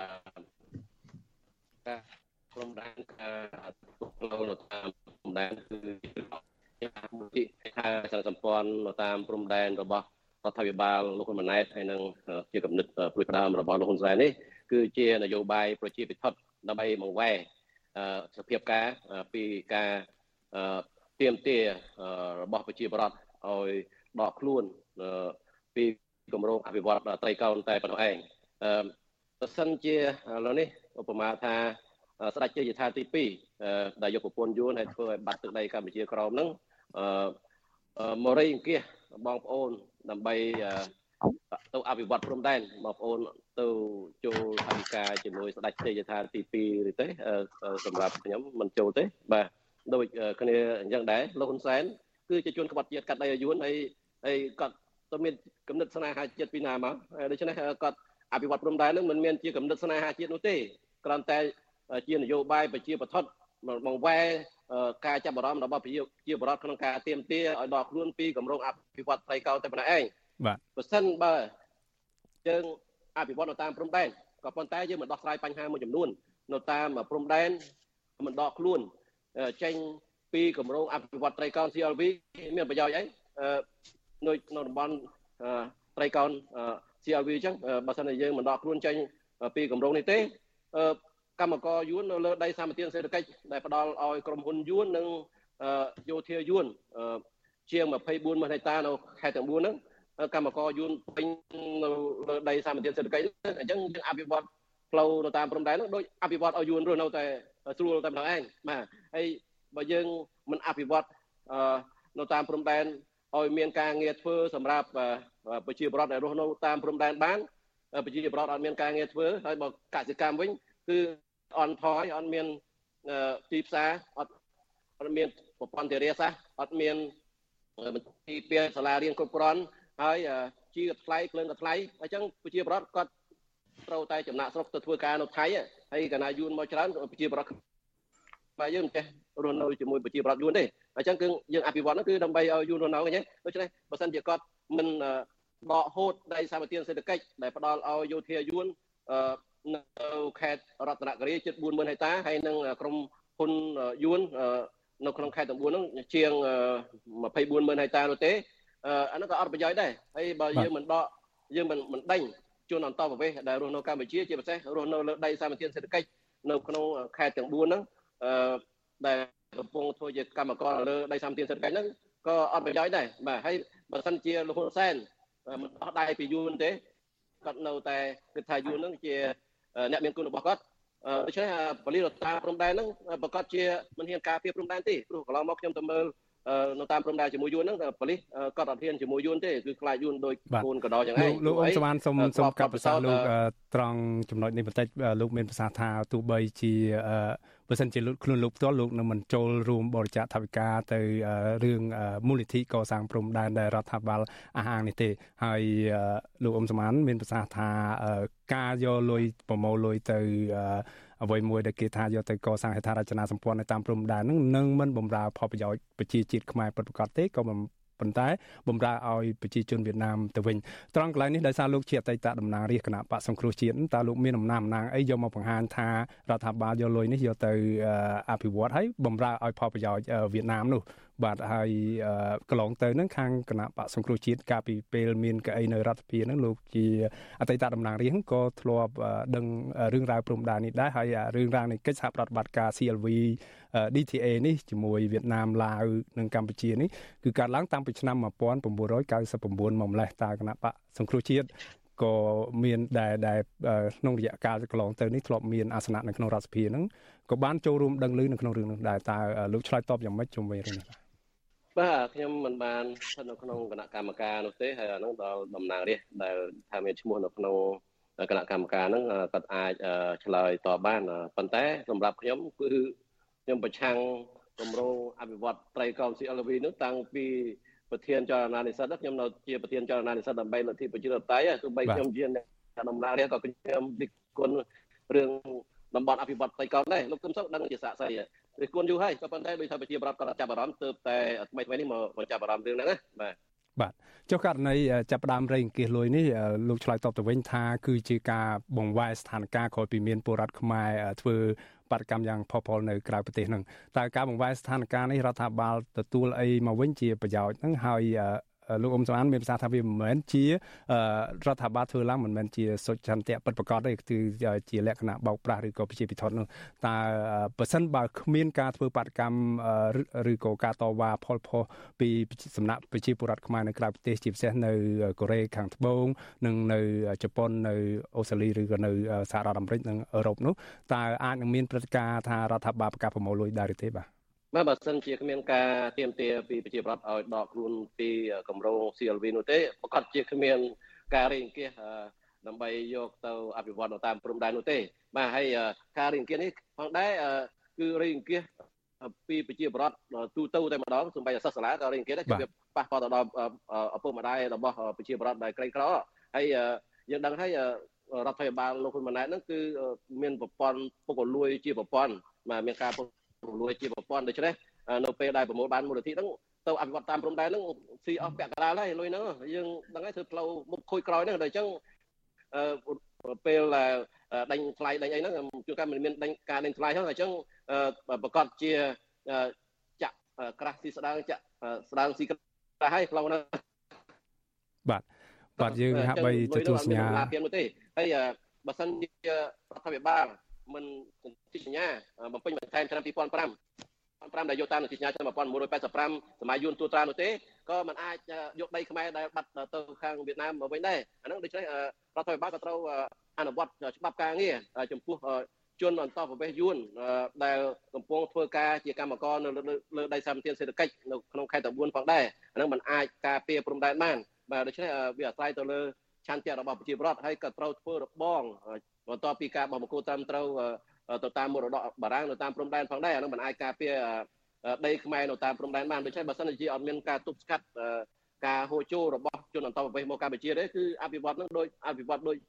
ការព្រមដែនការផ្លូវនៅតាមព្រំដែនគឺជាថាសារសម្ព័ន្ធនៅតាមព្រំដែនរបស់រដ្ឋាភិបាលលោកហ៊ុនម៉ាណែតហើយនឹងជាគំនិតព្រួយផ្ដើមរបស់លោកហ៊ុនសែននេះគឺជានយោបាយប្រជាពិធដើម្បីបង្វែរសភាពការពីការទាមទាររបស់ប្រជាពលរដ្ឋឲ្យដកខ្លួនពីគម្រោងអភិវឌ្ឍត្រីកោណតែប៉ុណ្ណោះឯងប្រសិនជាឥឡូវនេះឧបមាថាស្ដេចជ័យយាត្រាទី2ដែលយកប្រពន្ធយួនឲ្យធ្វើឲ្យបាត់ទឹកដីកម្ពុជាក្រោមហ្នឹងមករៃអង្គាសបងប្អូនដើម្បីទៅអភិវឌ្ឍព្រំដែនបងប្អូនទៅចូលថវិកាជាមួយស្ដេចជ័យយាត្រាទី2ឬទេសម្រាប់ខ្ញុំមិនចូលទេបាទដូចគ្នាអញ្ចឹងដែរលោកហ៊ុនសែនគឺជាជនក្បត់ជាតិកាត់ដីឲ្យយួនហើយគាត់ទៅមានគំនិតស្នេហាជាតិពីណាមកដូច្នេះគាត់អភិវឌ្ឍព្រំដែននឹងមិនមានជាគំនិតស្នេហាជាតិនោះទេគ្រាន់តែជានយោបាយប្រជាពិធបង្វែរការចាប់អារម្មណ៍របស់ប្រជាពលរដ្ឋក្នុងការទាមទារឲ្យដកខ្លួនពីគម្រោងអភិវឌ្ឍត្រីកោណតែប៉ុណ្ណោះឯងបាទបើសិនបើយើងអភិវឌ្ឍនៅតាមព្រំដែនក៏ប៉ុន្តែយើងមិនដោះស្រាយបញ្ហាមួយចំនួននៅតាមព្រំដែនមិនដកខ្លួនចេញពីគម្រោងអភិវឌ្ឍត្រីកោណ CLV មានប្រយោជន៍អីនៅតំបន់ត្រីកោណ CLV អញ្ចឹងបើសិនជាយើងមិនដកខ្លួនចេញពីគម្រោងនេះទេកម្មករយួននៅលើដីសម្បត្តិសេដ្ឋកិច្ចដែលផ្ដល់ឲ្យក្រុមហ៊ុនយួននិងយោធាយួនជាង24ម៉ឺនហិកតានៅខេត្តទាំង4ហ្នឹងកម្មករយួនពេញនៅលើដីសម្បត្តិសេដ្ឋកិច្ចអញ្ចឹងយើងអភិវឌ្ឍផ្លូវនៅតាមព្រំដែននោះដូចអភិវឌ្ឍឲ្យយួនរស់នៅតែស្រួលតែម្ដងឯងបាទហើយបើយើងមិនអភិវឌ្ឍនៅតាមព្រំដែនឲ្យមានការងារធ្វើសម្រាប់ប្រជាពលរដ្ឋដែលរស់នៅតាមព្រំដែនបានប្រជាពលរដ្ឋអត់មានការងារធ្វើហើយបើកសិកម្មវិញគឺអន់ថយអត់មានទីផ្សារអត់មានប្រព័ន្ធធារាសាស្ត្រអត់មានទីពីសាលារៀនគ្រប់គ្រាន់ហើយជីក៏ថ្លៃភ្លើងក៏ថ្លៃអញ្ចឹងប្រជាពលរដ្ឋគាត់ត្រូវតែចំណាក់ស្រុកទៅធ្វើការនៅថៃហើយកាលណាយួនមកច្រើនប្រជាពលរដ្ឋខ្មែរយើងចេះរស់នៅជាមួយប្រជាប្រដ្ឋយួនទេអញ្ចឹងគឺយើងអភិវឌ្ឍនោះគឺដើម្បីឲ្យយួនរស់នៅហ្នឹងដូច្នេះបើសិនជាគាត់មិនដកហូតដីសម្បត្តិសេដ្ឋកិច្ចដែលផ្ដល់ឲ្យយោធាយួននៅខេត្តរតនគិរីជិត 40,000 ហិកតាហើយនឹងក្រុមហ៊ុនយួននៅក្នុងខេត្តទាំង 4 ហ្នឹងជាង 24,000 ហិកតានោះទេអានោះក៏អត់ប្រយោជន៍ដែរហើយបើយើងមិនដកយើងមិនដេញជនអន្តោប្រវេសន៍ដែលរស់នៅកម្ពុជាជាពិសេសរស់នៅលើដីសម្បត្តិសេដ្ឋកិច្ចនៅក្នុងខេត្តទាំង 4 ហ្នឹងដែលកំពុងធ្វើជាកម្មករលើដីសម្បត្តិសេដ្ឋកិច្ចហ្នឹងក៏អត់ប្រយោជន៍ដែរបាទហើយបើសិនជាលោកហ៊ុនសែនមិនដោះដៃពីយួនទេគាត់នៅតែគិតថាយួនហ្នឹងជាអ្នកមានគុណរបស់គាត់ដូច្នេះប៉ូលីសតាមព្រំដែនហ្នឹងប្រកាសជាមិនហ៊ានការពារព្រំដែនទេព្រោះកន្លងមកខ្ញុំទៅមើលនៅតាមព្រំដែនជាមួយយួនហ្នឹងប៉ូលីសគាត់អត់ហ៊ានជាមួយយួនទេគឺខ្លាចយួនដូចកូនកដោយ៉ាងឯងលោកអ៊ំសវណ្ណសូមកាត់ប្រសាសន៍លោកត្រង់ចំណុចនេះបន្តិចលោកមានប្រសាសន៍ថាទោះបីជាបើសិនជាខ្លួនលោកផ្ទាល់លោកនឹងមិនចូលរួមបរិច្ចាគថវិកាទៅរឿងមូលនិធិកសាងព្រំដែនដែលរដ្ឋាភិបាលអះអាងនេះទេហើយលោកអ៊ំសវណ្ណមានប្រសាសន៍ថាការយកលុយប្រមូលលុយទៅអ្វីមួយដែលគេថាយកទៅកសាងហេដ្ឋារចនាសម្ព័ន្ធនៅតាមព្រំដែនហ្នឹងនឹងមិនបម្រើផលប្រយោជន៍ប្រជាជាតិខ្មែរពិតប្រាកដទេក៏ប៉ុន្តែបំរើឲ្យប្រជាជនវៀតណាមទៅវិញត្រង់កន្លែងនេះដោយសារលោកជាអតីតតំណាងរាស្ត្រគណៈបកសង្គ្រោះជាតិតើលោកមានអំណាចអីយកមកបង្ហាញថារដ្ឋាភិបាលយកលុយនេះយកទៅអភិវឌ្ឍហើយបំរើឲ្យផលប្រយោជន៍វៀតណាមនោះបាទហើយកន្លងទៅហ្នឹងខាងគណៈបកសង្គ្រោះជាតិកាលពីពេលមានកៅអីនៅរដ្ឋសភាហ្នឹងលោកជាអតីតតំណាងរាស្ត្រក៏ធ្លាប់ដឹងរឿងរ៉ាវព្រំដែននេះដែរហើយរឿងរ៉ាវនៃកិច្ចសហប្រតិបត្តិការ CLV DTA នេះជាមួយវៀតណាមឡាវនិងកម្ពុជានេះគឺកើតឡើងតាំងពីឆ្នាំ1999មកម្លេះតើគណៈបកសង្គ្រោះជាតិក៏មានដែលក្នុងរយៈកាលកន្លងទៅនេះធ្លាប់មានអាសនៈនៅក្នុងរដ្ឋសភាហ្នឹងក៏បានចូលរួមដឹងឮនៅក្នុងរឿងនោះដែរតើលោកឆ្លើយតបយ៉ាងម៉េចជុំវិញរឿងនេះបាទខ្ញុំមិនបានស្ថិតនៅក្នុងគណៈកម្មការនោះទេហើយអាហ្នឹងដល់តំណាងរាស្ត្រដែលថាមានឈ្មោះនៅក្នុងគណៈកម្មការហ្នឹងគាត់អាចឆ្លើយតបបានប៉ុន្តែសម្រាប់ខ្ញុំគឺខ្ញុំប្រឆាំងគម្រោងអភិវឌ្ឍត្រីកោណ CLV នោះតាំងពីប្រធានចលនានិស្សិតខ្ញុំនៅជាប្រធានចលនានិស្សិតដើម្បីលទ្ធិប្រជាធិបតេយ្យទោះបីខ្ញុំជាតំណាងរាស្ត្រក៏ខ្ញុំរិះគន់រឿងតំបន់អភិវឌ្ឍត្រីកោណដែរលោកគឹមសុខដឹងជាសាក្សីរិះគន់យូរហើយក៏ប៉ុន្តែដោយថាប្រជាប្រដ្ឋក៏ចាប់អារម្មណ៍ទើបតែថ្មីនេះមកចាប់អារម្មណ៍រឿងហ្នឹងណាបាទចុះករណីចាប់ផ្ដើមរៃអង្គាសលុយនេះលោកឆ្លើយតបទៅវិញថាគឺជាការបង្វែរស្ថានភាពក្រោយពីមានពលរដ្ឋខ្មែរធ្វើបាតកម្មយ៉ាងផុសផុលនៅក្រៅប្រទេសហ្នឹងតើការបង្វែរស្ថានភាពនេះរដ្ឋាភិបាលទទួលអីមកវិញជាប្រយោជន៍ហ្នឹងហើយលោកអ៊ំសំអានមានប្រសាសន៍ថាវាមិនមែនជារដ្ឋាភិបាលធ្វើឡើងមិនមែនជាសុចន្ទៈពិតប្រាកដទេគឺជាលក្ខណៈបោកប្រាស់ឬក៏ប្រជាពិធនោះតើបើសិនបើគ្មានការធ្វើបាតកម្មឬក៏ការតវ៉ាផលផុសពីសំណាក់ប្រជាពលរដ្ឋខ្មែរនៅក្រៅប្រទេសជាពិសេសនៅកូរ៉េខាងត្បូងនិងនៅជប៉ុននៅអូស្ត្រាលីឬក៏នៅសហរដ្ឋអាមេរិកនិងអឺរ៉ុបនោះតើអាចនឹងមានព្រឹត្តិការណ៍ថារដ្ឋាភិបាលប្រកាសប្រមូលលុយដែរឬទេបាទបើសិនជាគ្មានការទាមទារពីប្រជាប្រដ្ឋឲ្យដកខ្លួនពីគម្រោង CLV នោះទេប្រកាសជាគ្មានការរៃអង្គាសដើម្បីយកទៅអភិវឌ្ឍនៅតាមព្រំដែននោះទេបាទហើយការរៃអង្គាសនេះផងដែរគឺរៃអង្គាសពីប្រជាប្រដ្ឋទូទៅតែម្ដងសូម្បីតែសិស្សសាលាក៏រៃអង្គាសដែរគឺវាប៉ះពាល់ទៅដល់ឪពុកម្ដាយរបស់ប្រជាប្រដ្ឋដែលក្រីក្រហើយយើងដឹងហើយរដ្ឋាភិបាលលោកហ៊ុនម៉ាណែតហ្នឹងគឺមានប្រព័ន្ធពុករលួយជាប្រព័ន្ធមានការលួយជាប្រព័ន្ធដូច្នេះនៅពេលដែលប្រមូលបានមូលនិធិហ្នឹងទៅអភិវឌ្ឍតាមព្រំដែនហ្នឹងស៊ីអស់ពាក់កណ្ដាលហើយលុយហ្នឹងយើងដឹងហើយធ្វើផ្លូវមុខខូចក្រោយហ្នឹងដល់អញ្ចឹងពេលដេញថ្លៃដេញអីហ្នឹងជួនកាលមិនមានការដេញថ្លៃហ្នឹងអញ្ចឹងប្រកាសជាចាក់ក្រាស់ស៊ីស្ដាងចាក់ស្ដាងស៊ីក្រាស់ហើយផ្លូវហ្នឹងបាទយើងហាក់បីទទួលសញ្ញាទេហើយបើសិនជារដ្ឋាភិបាលមិនសញ្ញាបំពេញបន្ថែមឆ្នាំ2005ដែលយកតាមសញ្ញាឆ្នាំ1985សម័យយួនទូត្រានោះទេក៏មិនអាចយកដីខ្មែរដែលបាត់ទៅខាងវៀតណាមមកវិញដែរអាហ្នឹងដូច្នេះរដ្ឋាភិបាលក៏ត្រូវអនុវត្តច្បាប់ការងារចំពោះជនអន្តោប្រវេសន៍យួនដែលកំពុងធ្វើការជាកម្មករនៅលើដីសម្បត្តិសេដ្ឋកិច្ចនៅក្នុងខេត្តទាំង4ផងដែរអាហ្នឹងមិនអាចការពារព្រំដែនបានបាទដូច្នេះវាអាស្រ័យទៅលើឆន្ទៈរបស់ប្រជាពលរដ្ឋហើយក៏ត្រូវធ្វើរបងបន្ទាប់ពីការបោះបង្គោលត្រឹមត្រូវទៅតាមមរតកបារាំងនៅតាមព្រំដែនផងដែរអានឹងមិនអាចការពារដីខ្មែរនៅតាមព្រំដែនបានដូច្នេះបើសិនជាអត់មានការទប់ស្កាត់ការហូរចូលរបស់ជនអន្តោប្រវេសន៍មកកម្ពុជាទេគឺអភិវឌ្ឍនឹងដូចអភិវឌ្ឍដូច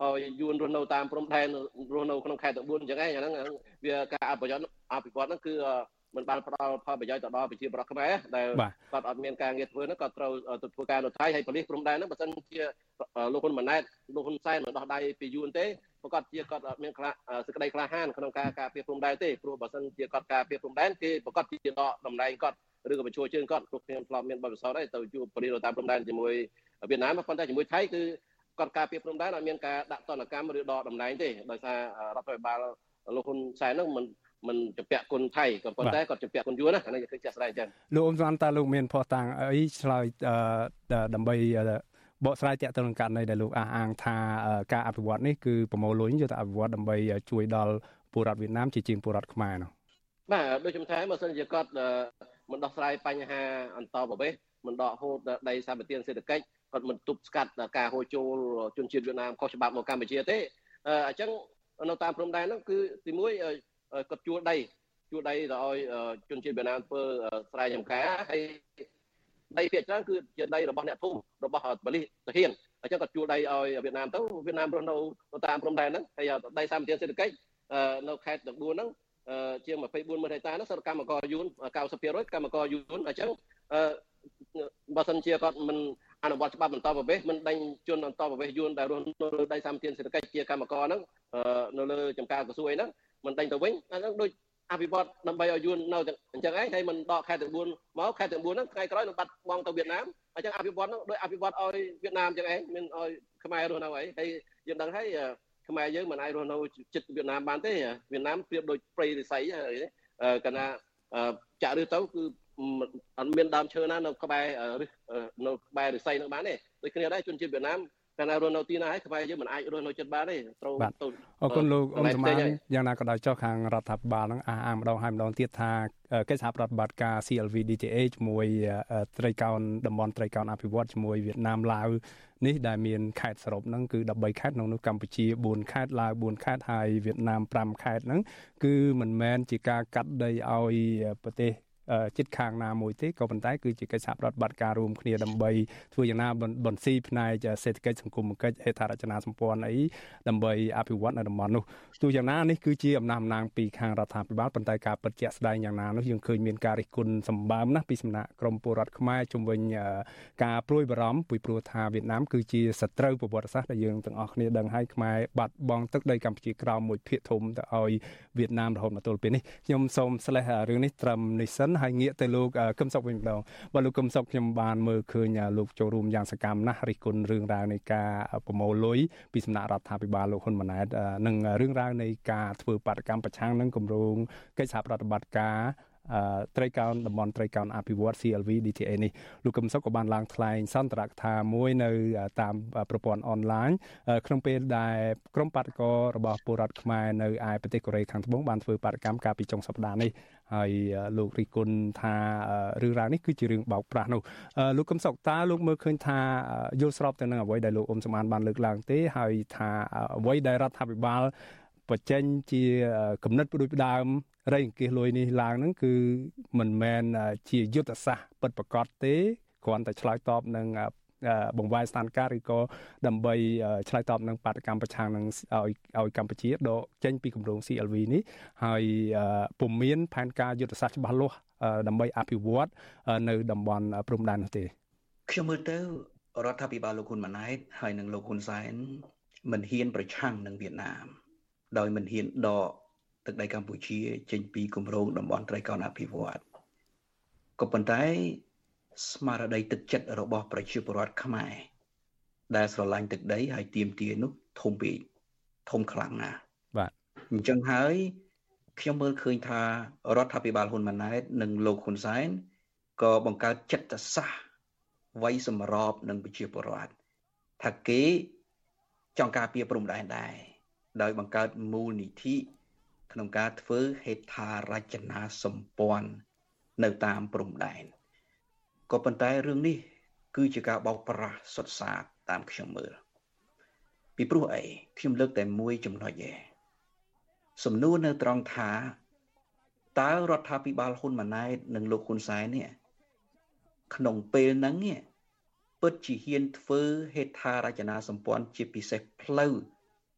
ហើយយួនរស់នៅតាមព្រំដែនរស់នៅក្នុងខេត្តទាំង4អញ្ចឹងឯងអាហ្នឹងវាការអភិវឌ្ឍហ្នឹងគឺមិនបានផ្ដល់ផលប្រយោជន៍ទៅដល់ប្រជាពលរដ្ឋខ្មែរដែលគាត់អត់មានការងារធ្វើហ្នឹងគាត់ត្រូវទៅធ្វើការនៅថៃហើយប៉ូលីសព្រំដែនហ្នឹងបើសិនជាលោកហ៊ុនម៉ាណែតលោកហ៊ុនសែនមិនដោះដៃពីយួនទេប្រកាសជាគាត់អត់មានសេចក្តីក្លាហានក្នុងការការពារព្រំដែនទេព្រោះបើសិនជាគាត់ការពារព្រំដែនគេប្រកាសជាដកតំណែងគាត់ឬក៏បញ្ឈរជើងគាត់ព្រោះខ្ញុំធ្លាប់មានបទពិសោធន៍ហើយទៅជួបប៉ូលីសនៅតាមព្រំដែនជាមួយវៀតណាមប៉ុន្តែជាមួយថៃគឺគាត់ការពារព្រំដែនអត់មានការដាក់ទណ្ឌកម្មឬដកតំណែងទេដោយសាររដ្ឋាភិបាលលោកហ៊ុនសែនហ្នឹងមិនជំពាក់គុណថៃក៏ប៉ុន្តែគាត់ជំពាក់គុណយួនណាអានេះគឺជាក់ស្ដែងអញ្ចឹងលោកអ៊ុំសំអានតើលោកមានភស្តុតាងអីឆ្លើយដើម្បីបកស្រាយតាក់ទងនឹងករណីដែលលោកអះអាងថាការអភិវឌ្ឍនេះគឺប្រមូលលុយយកទៅអភិវឌ្ឍដើម្បីជួយដល់ពលរដ្ឋវៀតណាមជាជាងពលរដ្ឋខ្មែរនោះបាទដូចខ្ញុំថាបើសិនជាគាត់មិនដោះស្រាយបញ្ហាអន្តរប្រវេសន៍មិនដកហូតដីសម្បត្តិសេដ្ឋកិច្ចគាត់មិនទប់ស្កាត់ការហូរចូលជនជាតិវៀតណាមខុសច្បាប់មកកម្ពុជាទេអញ្ចឹងនៅតាមព្រំដែនហ្នឹងគឺទីមួយគាត់ជួលដីទៅឲ្យជនជាតិវៀតណាមធ្វើស្រែចម្ការហើយដីភាគច្រើនគឺជាដីរបស់អ្នកភូមិរបស់ប៉ូលីសទាហានអញ្ចឹងគាត់ជួលដីឲ្យវៀតណាមទៅវៀតណាមរស់នៅតាមព្រំដែនហ្នឹងហើយដីសម្បត្តិសេដ្ឋកិច្ចនៅខេត្តទាំង4ហ្នឹងជាង24,000ហិកតាហ្នឹងសិទ្ធិកម្មករយួន 90% កម្មករយួនអញ្ចឹងបើសិនជាគាត់មិនអនុវត្តច្បាប់បន្តប្រវេសមិនដេញជនបន្តប្រវេសយួនដែលរស់នៅលើដីសម្បត្តិសេដ្ឋកិច្ចជាកម្មករហ្នឹងនៅលើចំការក្រសួងអីហ្នឹងមិនដេញទៅវិញអាហ្នឹងដូចអភិវឌ្ឍដើម្បីឲ្យយួននៅអញ្ចឹងឯងហើយមិនដកខេត្តទាំង4មកខេត្តទាំង4ហ្នឹងថ្ងៃក្រោយនឹងបាត់បង់ទៅវៀតណាមអញ្ចឹងអភិវឌ្ឍហ្នឹងដោយអភិវឌ្ឍឲ្យវៀតណាមអញ្ចឹងឯងមិនឲ្យខ្មែររស់នៅអីហើយយើងដឹងហើយខ្មែរយើងមិនអាចរស់នៅជិតវៀតណាមបានទេវៀតណាមប្រៀបដូចព្រៃរិស័យកាលណាចាក់ឬទៅគឺអត់មានដើមឈើណានៅក្បែររិស័យនឹងបានទេដូចគ្នាដែរជនជាតិវៀតណាមតែរស់នៅទីណាហើយខ្មែរយើងមិនអាចរស់នៅជិតបានទេត្រូវទៅអរគុណលោកអ៊ុំសំអានយ៉ាងណាក៏ដោយចុះខាងរដ្ឋាភិបាលនឹងអះអាងម្ដងហើយម្ដងទៀតថាកិច្ចសហប្រតិបត្តិការ CLV DTA ជាមួយត្រីកោណតំបន់ត្រីកោណអភិវឌ្ឍជាមួយវៀតណាមឡាវនេះដែលមានខេត្តសរុបហ្នឹងគឺ13ខេត្តក្នុងនោះកម្ពុជា4ខេត្តឡាវ4ខេត្តហើយវៀតណាម5ខេត្តហ្នឹងគឺមិនមែនជាការកាត់ដីឲ្យប្រទេសជិតខាងណាមួយទេក៏ប៉ុន្តែគឺជាកិច្ចសហប្រតិបត្តិការរួមគ្នាដើម្បីធ្វើយ៉ាងណាបន្ស៊ីផ្នែកសេដ្ឋកិច្ចសង្គមគិច្ចហេដ្ឋារចនាសម្ព័ន្ធអីដើម្បីអភិវឌ្ឍនៅតំបន់នោះទោះយ៉ាងណានេះគឺជាអំណះអំណាងពីខាងរដ្ឋាភិបាលប៉ុន្តែការពិតជាក់ស្ដែងយ៉ាងណានោះយើងឃើញមានការរិះគន់សម្បើមណាស់ពីសំណាក់ក្រមពលរដ្ឋខ្មែរជំវិញការព្រួយបារម្ភពីព្រោះថាវៀតណាមគឺជាសត្រូវប្រវត្តិសាស្ត្រដែលយើងទាំងអស់គ្នាដឹងហើយខ្មែរបាត់បង់ទឹកដីកម្ពុជាក្រោមមួយភាគធំទៅឲ្យវៀតណាមរហូតមកទល់ពេលនេះខ្ញុំសូមស្លេះរឿងនេះត្រឹមនេះសិនហើយងាកទៅលោកកឹមសុខវិញម្ដងបើលោកកឹមសុខខ្ញុំបានមើលឃើញលោកចូលរួមយ៉ាងសកម្មណាស់រិះគន់រឿងរ៉ាវនៃការប្រមូលលុយពីសំណាក់រដ្ឋាភិបាលលោកហ៊ុនម៉ាណែតនិងរឿងរ៉ាវនៃការធ្វើបាតកម្មប្រឆាំងនឹងគម្រោងកិច្ចសហប្រតិបត្តិការត្រីកោណតំបន់ត្រីកោណអភិវឌ្ឍ CLV DTA នេះលោកកឹមសុខក៏បានឡើងថ្លែងសន្ទរកថាមួយនៅតាមប្រព័ន្ធអនឡាញក្នុងពេលដែលក្រុមបាតកោរបស់ពលរដ្ឋខ្មែរនៅឯប្រទេសកូរ៉េខាងត្បូងបានធ្វើបាតកម្មកាលពីចុងសប្តាហ៍នេះហើយលោករិះគន់ថារឿងរ៉ាវនេះគឺជារឿងបោកប្រាស់នោះលោកកឹមសុខតើលោកមើលឃើញថាយល់ស្របទៅនឹងអ្វីដែលលោកអ៊ុំសំអានបានលើកឡើងទេហើយថាអ្វីដែលរដ្ឋាភិបាលបញ្ចេញជាគំនិតផ្ដួចផ្ដើមរៃអង្គាសលុយនេះឡើងហ្នឹងគឺមិនមែនជាយុទ្ធសាស្ត្រពិតប្រាកដទេគ្រាន់តែឆ្លើយតបនឹងបង្វែរស្ថានភាពឬក៏ដើម្បីឆ្លើយតបនឹងបាតកម្មប្រឆាំងនឹងឲ្យកម្ពុជាដកចេញពីគម្រោង CLV នេះហើយពុំមានផែនការយុទ្ធសាស្ត្រច្បាស់លាស់ដើម្បីអភិវឌ្ឍនៅតំបន់ព្រំដែននោះទេខ្ញុំមើលទៅរដ្ឋាភិបាលលោកហ៊ុនម៉ាណែតហើយនិងលោកហ៊ុនសែនមិនហ៊ានប្រឆាំងនឹងវៀតណាមដោយមិនហ៊ានដកទឹកដីកម្ពុជាចេញពីគម្រោងតំបន់ត្រីកោណអភិវឌ្ឍក៏ប៉ុន្តែស្មារតីទឹកចិត្តរបស់ប្រជាពលរដ្ឋខ្មែរដែលស្រឡាញ់ទឹកដីហើយទាមទារនោះធំពេកធំខ្លាំងណាស់បាទអញ្ចឹងហើយខ្ញុំមើលឃើញថារដ្ឋាភិបាលហ៊ុនម៉ាណែតនិងលោកហ៊ុនសែនក៏បង្កើតចិត្តសាស្ត្រໄວសម្របនឹងប្រជាពលរដ្ឋថាគេចង់ការពារព្រំដែនដែរដោយបង្កើតមូលនិធិក្នុងការធ្វើហេដ្ឋារចនាសម្ព័ន្ធនៅតាមព្រំដែនក៏ប៉ុន្តែរឿងនេះគឺជាការបោកប្រាស់សុទ្ធសាធតាមខ្ញុំមើលពីព្រោះអីខ្ញុំលើកតែមួយចំណុចឯងសំណួរនៅត្រង់ថាតើរដ្ឋាភិបាលហ៊ុនម៉ាណែតនិងលោកហ៊ុនសែននេះក្នុងពេលហ្នឹងពិតជាហ៊ានធ្វើហេដ្ឋារចនាសម្ព័ន្ធជាពិសេសផ្លូវ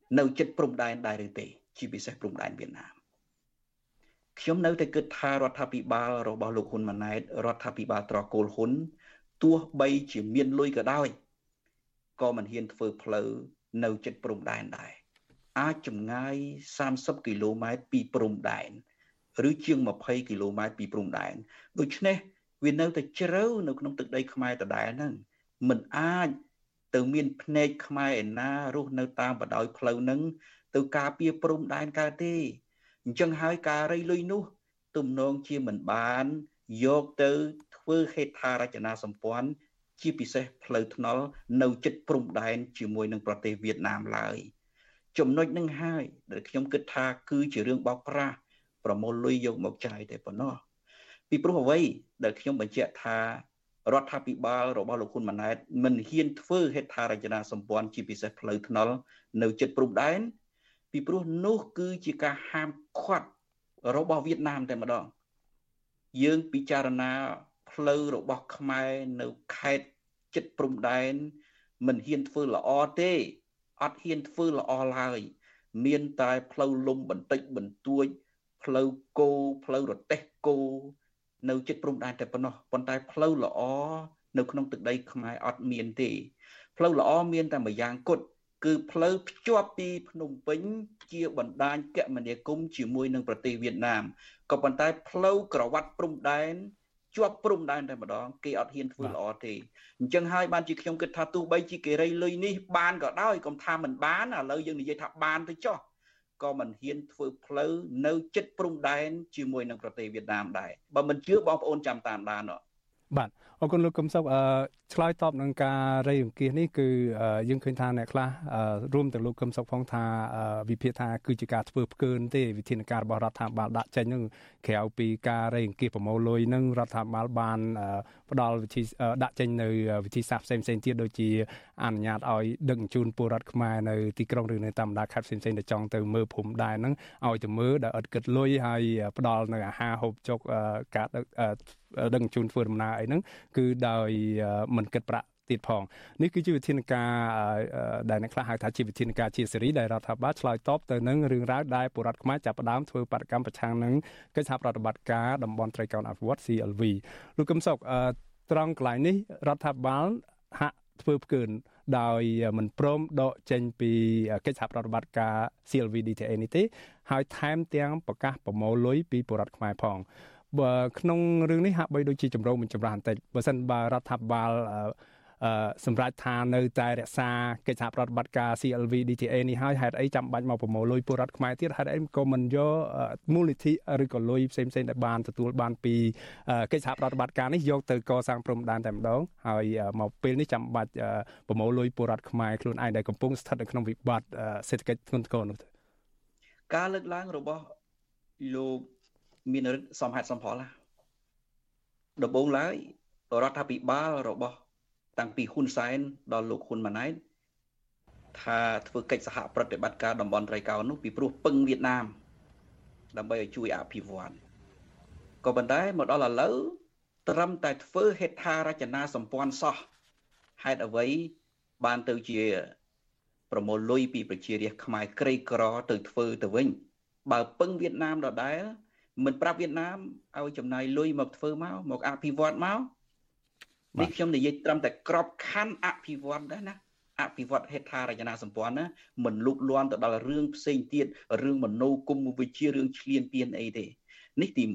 នៅជិតព្រំដែនដែរឬទេជាពិសេសព្រំដែនវៀតណាមខ្ញុំនៅតែគិតថារដ្ឋាភិបាលរបស់លោកហ៊ុនម៉ាណែតរដ្ឋាភិបាលត្រកូលហ៊ុនទោះបីជាមានលុយក៏ដោយក៏មិនហ៊ានធ្វើផ្លូវនៅជិតព្រំដែនដែរអាចចម្ងាយ30គីឡូម៉ែត្រពីព្រំដែនឬជាង20គីឡូម៉ែត្រពីព្រំដែនដូច្នេះវានៅតែជ្រៅនៅក្នុងទឹកដីខ្មែរដដែលហ្នឹងមិនអាចទៅមានភ្នែកខ្មែរឯណារស់នៅតាមបណ្ដោយផ្លូវហ្នឹងទៅការពារព្រំដែនកើតទេអញ្ចឹងហើយការរៃលុយនោះទំនងជាមិនបានយកទៅធ្វើហេដ្ឋារចនាសម្ព័ន្ធជាពិសេសផ្លូវថ្នល់នៅជិតព្រំដែនជាមួយនឹងប្រទេសវៀតណាមឡើយចំណុចនឹងហើយដែលខ្ញុំគិតថាគឺជារឿងបោកប្រាស់ប្រមូលលុយយកមកចាយតែប៉ុណ្ណោះពីព្រោះអ្វីដែលខ្ញុំបញ្ជាក់ថារដ្ឋាភិបាលរបស់លោកហ៊ុនម៉ាណែតមិនហ៊ានធ្វើហេដ្ឋារចនាសម្ព័ន្ធជាពិសេសផ្លូវថ្នល់នៅជិតព្រំដែនពីព្រោះនោះគឺជាការហាមឃាត់របស់វៀតណាមតែម្ដងយើងពិចារណាផ្លូវរបស់ខ្មែរនៅខេត្តជិតព្រំដែនមិនហ៊ានធ្វើល្អទេអត់ហ៊ានធ្វើល្អឡើយមានតែផ្លូវលំបន្តិចបន្តួចផ្លូវគោផ្លូវរទេះគោនៅជិតព្រំដែនតែប៉ុណ្ណោះប៉ុន្តែផ្លូវល្អនៅក្នុងទឹកដីខ្មែរអត់មានទេផ្លូវល្អមានតែម្យ៉ាងគត់គឺផ្លូវភ្ជាប់ពីភ្នំពេញជាបណ្ដាញគមនាគមន៍ជាមួយនឹងប្រទេសវៀតណាមក៏ប៉ុន្តែផ្លូវក្រវ៉ាត់ព្រំដែនជាប់ព្រំដែនតែម្ដងគេអត់ហ៊ានធ្វើល្អទេអញ្ចឹងហើយបានជាខ្ញុំគិតថាទោះបីជាគេរៃលុយនេះបានក៏ដោយកុំថាមិនបានឥឡូវយើងនិយាយថាបានទៅចុះក៏មិនហ៊ានធ្វើផ្លូវនៅជិតព្រំដែនជាមួយនឹងប្រទេសវៀតណាមដែរបើមិនជឿបងប្អូនចាំតាមដានបាទអរគុណលោកកឹមសុខឆ្លើយតបនឹងការរៃអង្គាសនេះគឺយើងឃើញថាអ្នកខ្លះរួមទាំងលោកកឹមសុខផងថាវិភាគថាគឺជាការធ្វើផ្កើនទេវិធានការរបស់រដ្ឋាភិបាលដាក់ចេញនឹងក្រៅពីការរៃអង្គាសប្រមូលលុយនឹងរដ្ឋាភិបាលបានផ្ដល់វិធីដាក់ចេញនៅវិធីសាស្ត្រផ្សេងៗទៀតដូចជាអនុញ្ញាតឲ្យដឹកជញ្ជូនពលរដ្ឋខ្មែរនៅទីក្រុងឬនៅតាមបណ្ដាខេត្តផ្សេងៗដែលចង់ទៅមើលភូមិដែរហ្នឹងឲ្យទៅមើលដែលអត់គិតលុយហើយផ្ដល់នៅអាហារហូបចុកការដឹកជញ្ជូនធ្វើដំណើរអីហ្នឹងគឺដោយមិនគិតប្រាក់ទៀតផងនេះគឺជាវិធានការដែលអ្នកខ្លះហៅថាជាវិធានការជាសេរីដែលរដ្ឋាភិបាលឆ្លើយតបទៅនឹងរឿងរ៉ាវដែលពលរដ្ឋខ្មែរចាប់ផ្ដើមធ្វើបដកម្មប្រឆាំងនឹងកិច្ចសហប្រតិបត្តិការតំបន់ត្រីកោណអភិវឌ្ឍ CLV លោកកឹមសុខត្រង់កន្លែងនេះរដ្ឋាភិបាលហាក់ធ្វើផ្កើនដោយមិនព្រមដកចេញពីកិច្ចសហប្រតិបត្តិការ CLV DTA នេះទេហើយថែមទាំងប្រកាសប្រមូលលុយពីពលរដ្ឋខ្មែរផងបើក្នុងរឿងនេះហាក់បីដូចជាចម្រូងបញ្ចម្រាសបន្តិចបើសិនបើរដ្ឋាភិបាលសម្រាប់ថានៅតែរក្សាកិច្ចសហប្រតិបត្តិការ CLV DTA នេះហើយហេតុអីចាំបាច់មកប្រមូលលុយពលរដ្ឋខ្មែរទៀតហេតុអីក៏មិនយកមូលនិធិឬក៏លុយផ្សេងៗដែលបានទទួលបានពីកិច្ចសហប្រតិបត្តិការនេះយកទៅកសាងព្រំដែនតែម្ដងហើយមកពេលនេះចាំបាច់ប្រមូលលុយពលរដ្ឋខ្មែរខ្លួនឯងដែលកំពុងស្ថិតនៅក្នុងវិបត្តិសេដ្ឋកិច្ចធ្ងន់ធ្ងរនោះទៅការលើកឡើងរបស់លោកមានរិទ្ធសមហេតុសមផលដំបូងឡើយរដ្ឋាភិបាលរបស់តាំងពីហ៊ុនសែនដល់លោកហ៊ុនម៉ាណែតថាធ្វើកិច្ចសហប្រតិបត្តិការតំបន់ត្រីកោណនោះពីព្រោះពឹងវៀតណាមដើម្បីឲ្យជួយអភិវឌ្ឍក៏ប៉ុន្តែមកដល់ឥឡូវត្រឹមតែធ្វើហេដ្ឋារចនាសម្ព័ន្ធសោះហេតុអ្វីបានទៅជាប្រមូលលុយពីប្រជារាស្ត្រខ្មែរក្រីក្រទៅធ្វើទៅវិញបើពឹងវៀតណាមដដែលមិនប្រាប់វៀតណាមឲ្យចំណាយលុយមកធ្វើមកអភិវឌ្ឍមកនេះខ្ញុំនិយាយត្រឹមតែក្របខ័ណ្ឌអភិវឌ្ឍដែរណាអភិវឌ្ឍហេដ្ឋារចនាសម្ព័ន្ធណាមិនលូកលាន់ទៅដល់រឿងផ្សេងទៀតរឿងមនោគមវិជ្ជារឿងឈ្លានពានអីទេនេះទី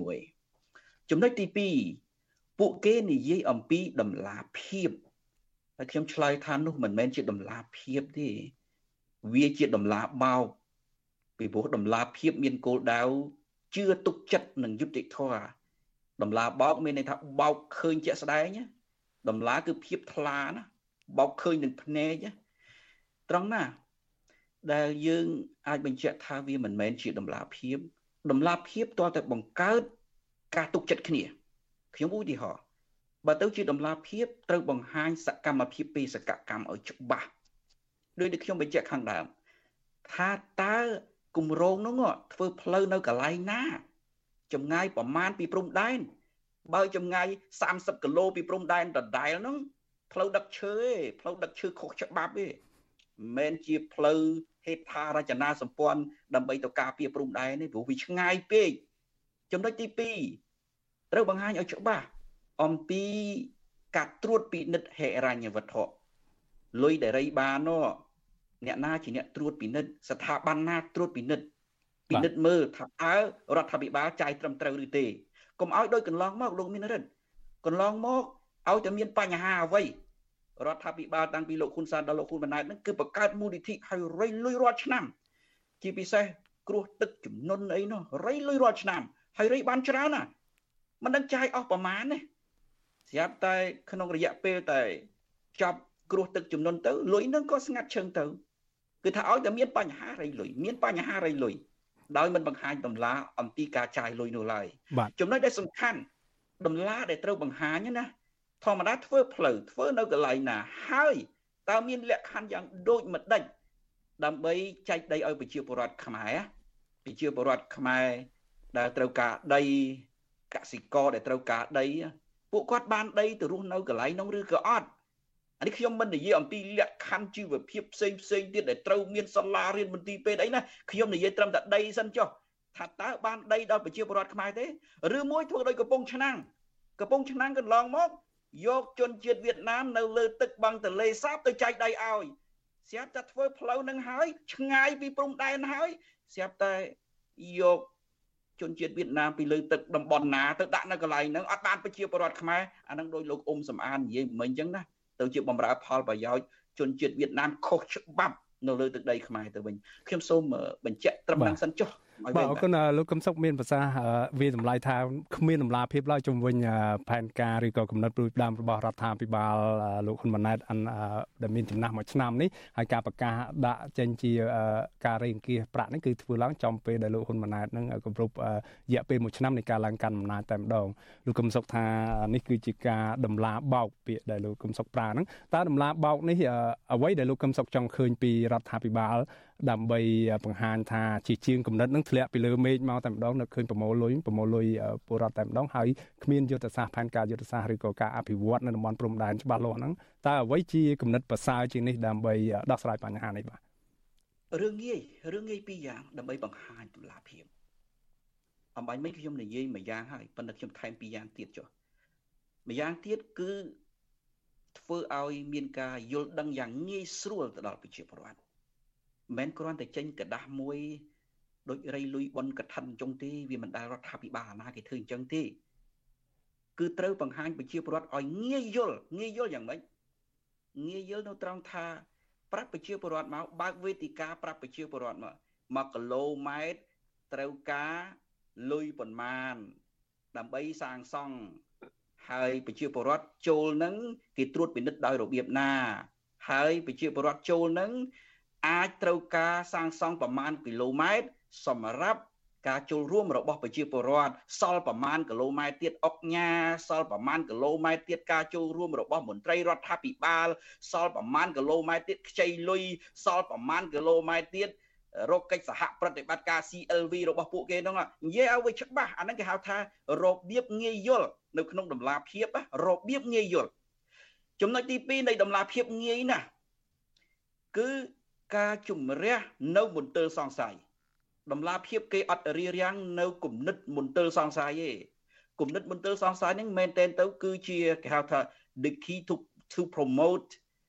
1ចំណុចទី2ពួកគេនិយាយអំពីតម្លាភាពហើយខ្ញុំឆ្លើយថានោះមិនមែនជាតម្លាភាពទេវាជាតម្លាបោកពីព្រោះតម្លាភាពមានគោលដៅជឿទុកចិត្តនឹងយុត្តិធម៌តម្លាបោកមានន័យថាបោកឃើញជាក់ស្ដែងណាតម្លាគឺភាពថ្លាណាបោកឃើញនឹងភ្នែកត្រង់ណាដែលយើងអាចបញ្ជាក់ថាវាមិនមែនជាតម្លាភាពទាល់តែបង្កើតការទុកចិត្តគ្នាខ្ញុំឧទាហរណ៍បើទៅជាតម្លាភាពត្រូវបង្ហាញសកម្មភាពបេសកកម្មឲ្យច្បាស់ដោយដែលខ្ញុំបញ្ជាក់ខាងដើមថាតើគម្រោងនោះធ្វើផ្លូវនៅកន្លែងណាចម្ងាយប្រមាណពីព្រំដែនបើចម្ងាយ30គីឡូពីព្រំដែនដដែលហ្នឹងផ្លូវដឹកឈើឯងផ្លូវដឹកឈើខុសច្បាប់ឯងមិនមែនជាផ្លូវហេដ្ឋារចនាសម្ព័ន្ធដើម្បីទៅការពារព្រំដែននេះព្រោះវាឆ្ងាយពេកចំណុចទី2ត្រូវបង្ហាញឲ្យច្បាស់អំពីការត្រួតពិនិត្យហិរញ្ញវត្ថុលុយដែលរៃបាននោះអ្នកណាជាអ្នកត្រួតពិនិត្យស្ថាប័នណាត្រួតពិនិត្យមើលថាតើរដ្ឋាភិបាលចាយត្រឹមត្រូវឬទេកុំឲ្យដោយកន្លងមកលោកមានរិទ្ធកន្លងមកឲ្យតែមានបញ្ហាអ្វីរដ្ឋាភិបាលតាំងពីលោកហ៊ុនសែនដល់លោកហ៊ុនម៉ាណែតហ្នឹងគឺបង្កើតមូលនិធិឲ្យរៃលុយរាល់ឆ្នាំជាពិសេសគ្រោះទឹកជំនន់អីនោះរៃលុយរាល់ឆ្នាំហើយរៃបានច្រើនណាមិនដឹងចាយអស់ប្រមាណទេស្រាប់តែក្នុងរយៈពេលតែចប់គ្រោះទឹកជំនន់ទៅលុយហ្នឹងក៏ស្ងាត់ឈឹងទៅគឺថាឲ្យតែមានបញ្ហារៃលុយដោយមិនបង្ហាញតម្លាអំពីការចាយលុយនោះឡើយចំណុចដែលសំខាន់តម្លាដែលត្រូវបង្ហាញណាធម្មតាធ្វើផ្លូវធ្វើនៅកន្លែងណាហើយតើមានលក្ខខណ្ឌយ៉ាងដូចម្ដេចដើម្បីចែកដីឲ្យប្រជាពលរដ្ឋខ្មែរដែលត្រូវការដីកសិករដែលត្រូវការដីពួកគាត់បានដីទៅរស់នៅកន្លែងនោះឬក៏អត់អានេះខ្ញុំមិននិយាយអំពីលក្ខខណ្ឌជីវភាពផ្សេងទៀតដែលត្រូវមានសាលារៀនមន្ទីរពេទ្យអីណាខ្ញុំនិយាយត្រឹមតែដីសិនចុះថាតើបានដីដល់ប្រជាពលរដ្ឋខ្មែរទេឬមួយធ្វើដោយកំពង់ឆ្នាំងកន្លងមកយកជនជាតិវៀតណាមនៅលើទឹកបឹងទន្លេសាបទៅចែកដីឲ្យស្រាប់តែធ្វើផ្លូវនឹងហើយឆ្ងាយពីព្រំដែនហើយស្រាប់តែយកជនជាតិវៀតណាមពីលើទឹកតំបន់ណាទៅដាក់នៅកន្លែងហ្នឹងអត់បានប្រជាពលរដ្ឋខ្មែរអាហ្នឹងដោយលោកសំអាននិយាយមិញអញ្ចឹងណាទៅជាបំរើផលប្រយោជន៍ជនជាតិវៀតណាមខុសច្បាប់នៅលើទឹកដីខ្មែរទៅវិញខ្ញុំសូមបញ្ជាក់ត្រឹមហ្នឹងសិនចុះបាទអរគុណលោកកឹមសុខមានប្រសាសន៍វាតម្លៃថាគ្មានតម្លាភាពឡើយជុំវិញផែនការឬក៏គំនិតព្រួយផ្ដាំរបស់រដ្ឋាភិបាលលោកហ៊ុនម៉ាណែតដែលមានចំណាស់មួយឆ្នាំនេះហើយការប្រកាសដាក់ចេញជាការរៃអង្គាសប្រាក់នេះគឺធ្វើឡើងចំពេលដែលលោកហ៊ុនម៉ាណែតនឹងគម្រប់រយៈពេល1ឆ្នាំនៃការឡើងកាន់អំណាចតែម្ដងលោកកឹមសុខថានេះគឺជាការតម្លាបោកពាក្យដែលលោកកឹមសុខប្រើហ្នឹងតើតម្លាបោកនេះអ្វីដែលលោកកឹមសុខចង់ឃើញពីរដ្ឋាភិបាលដើម្បីបង្ហាញថាជាជាងគំនិតនឹងធ្លាក់ពីលើមេឃមកតែម្ដងនៅឃើញប្រមូលលុយពលរដ្ឋតែម្ដងហើយគ្មានយុទ្ធសាស្ត្រផែនការយុទ្ធសាស្ត្រឬក៏ការអភិវឌ្ឍនៅតំបន់ព្រំដែនច្បាស់លាស់ហ្នឹងតើអ្វីជាគំនិតប្រសើរជាងនេះដើម្បីដោះស្រាយបញ្ហានេះបាទរឿងងាយពីរយ៉ាងដើម្បីបង្ហាញតម្លាភាពអំបញ្ញមិញខ្ញុំនិយាយមួយយ៉ាងហើយប៉ុន្តែខ្ញុំថែមពីរយ៉ាងទៀតចុះម្យ៉ាងទៀតគឺធ្វើឲ្យមានការយល់ដឹងយ៉ាងងាយស្រួលទៅដល់ប្រជាពលរដ្ឋមិនគ្រាន់តែចេញกระดาษមួយដូចរៃលុយបនកឋិនអញ្ចឹងទេវាមិនដែលរដ្ឋាភិបាលណាគេធ្វើអញ្ចឹងទេគឺត្រូវបង្ហាញប្រជាពលរដ្ឋឲ្យងាយយល់យ៉ាងម៉េចងាយយល់នៅត្រង់ថាប្រាប់ប្រជាពលរដ្ឋមកបើកវេទិកាប្រាប់ប្រជាពលរដ្ឋមក1គីឡូម៉ែត្រត្រូវការលុយប៉ុន្មានដើម្បីសាងសង់ហើយប្រជាពលរដ្ឋចូលនឹងគេត្រួតពិនិត្យដោយរបៀបណាហើយប្រជាពលរដ្ឋចូលនឹងអាចត្រូវការសាងសង់ប្រមាណគីឡូម៉ែត្រសម្រាប់ការចូលរួមរបស់ប្រជាពលរដ្ឋសល់ប្រមាណគីឡូម៉ែត្រទៀតអុកញ៉ាសល់ប្រមាណគីឡូម៉ែត្រទៀតការចូលរួមរបស់មន្ត្រីរដ្ឋាភិបាលសល់ប្រមាណគីឡូម៉ែត្រទៀតខ្ចីលុយសល់ប្រមាណគីឡូម៉ែត្រទៀតរកកិច្ចសហប្រតិបត្តិការ CLV របស់ពួកគេហ្នឹងនិយាយឲ្យវាច្បាស់អាហ្នឹងគេហៅថារបៀបងាយយល់នៅក្នុងតម្លាភាពរបៀបងាយយល់ចំណុចទី2នៃតម្លាភាពងាយណាស់គឺការជំរះនៅមន្ទិលសង្ស័យតម្លាភាពគេអត់រារាំងនៅគំនិតមន្ទិលសង្ស័យទេគំនិតមន្ទិលសង្ស័យហ្នឹងមែនតែនទៅគឺជាគេហៅថា the key to promote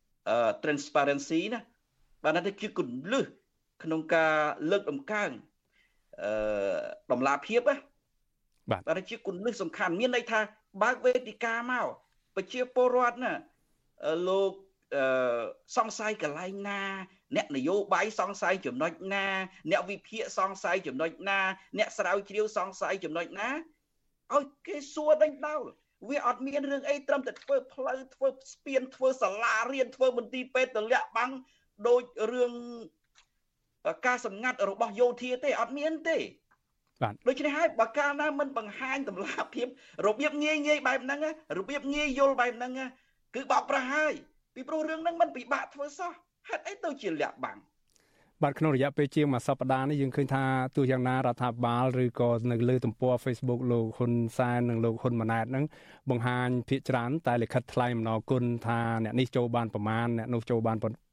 transparency ណាបាទនេះជាគន្លឹះក្នុងការលើកតម្កើងតម្លាភាពណាបាទជាគន្លឹះសំខាន់មានន័យថាបើកវេទិកាមកប្រជាពលរដ្ឋណាលោកសង្ស័យកន្លែងណាអ្នកនយោបាយសង្ស័យចំណុចណាអ្នកវិភាគសង្ស័យចំណុចណាអ្នកស្រាវជ្រាវសង្ស័យចំណុចណាឲ្យគេសួរដេញដោលវាអត់មានរឿងអីត្រឹមតែធ្វើផ្លូវធ្វើស្ពានធ្វើសាលារៀនធ្វើមន្ទីរពេទ្យទម្លាក់បាំងដោយរឿងការសម្ងាត់របស់យោធាទេអត់មានទេបាទដូច្នេះហើយបើកាលណាមិនបង្ហាញតម្លាភាពរបៀបងាយបែបហ្នឹងរបៀបងាយយល់បែបហ្នឹងគឺបោកប្រាស់ហើយពីព្រោះរឿងហ្នឹងមិនពិបាកធ្វើសោះហេតុអីទៅជាលាក់បាំងបាទក្នុងរយៈពេលជាងមួយសប្តាហ៍នេះយើងឃើញថាទោះយ៉ាងណារដ្ឋាភិបាលឬក៏នៅលើទំព័រ Facebook លោកហ៊ុនសែននិងលោកហ៊ុនម៉ាណែតហ្នឹងបង្ហាញភាគច្រើនតែលិខិតថ្លែងអំណរគុណថាអ្នកនេះចូលបានប្រមាណអ្នកនោះចូលបានប្រ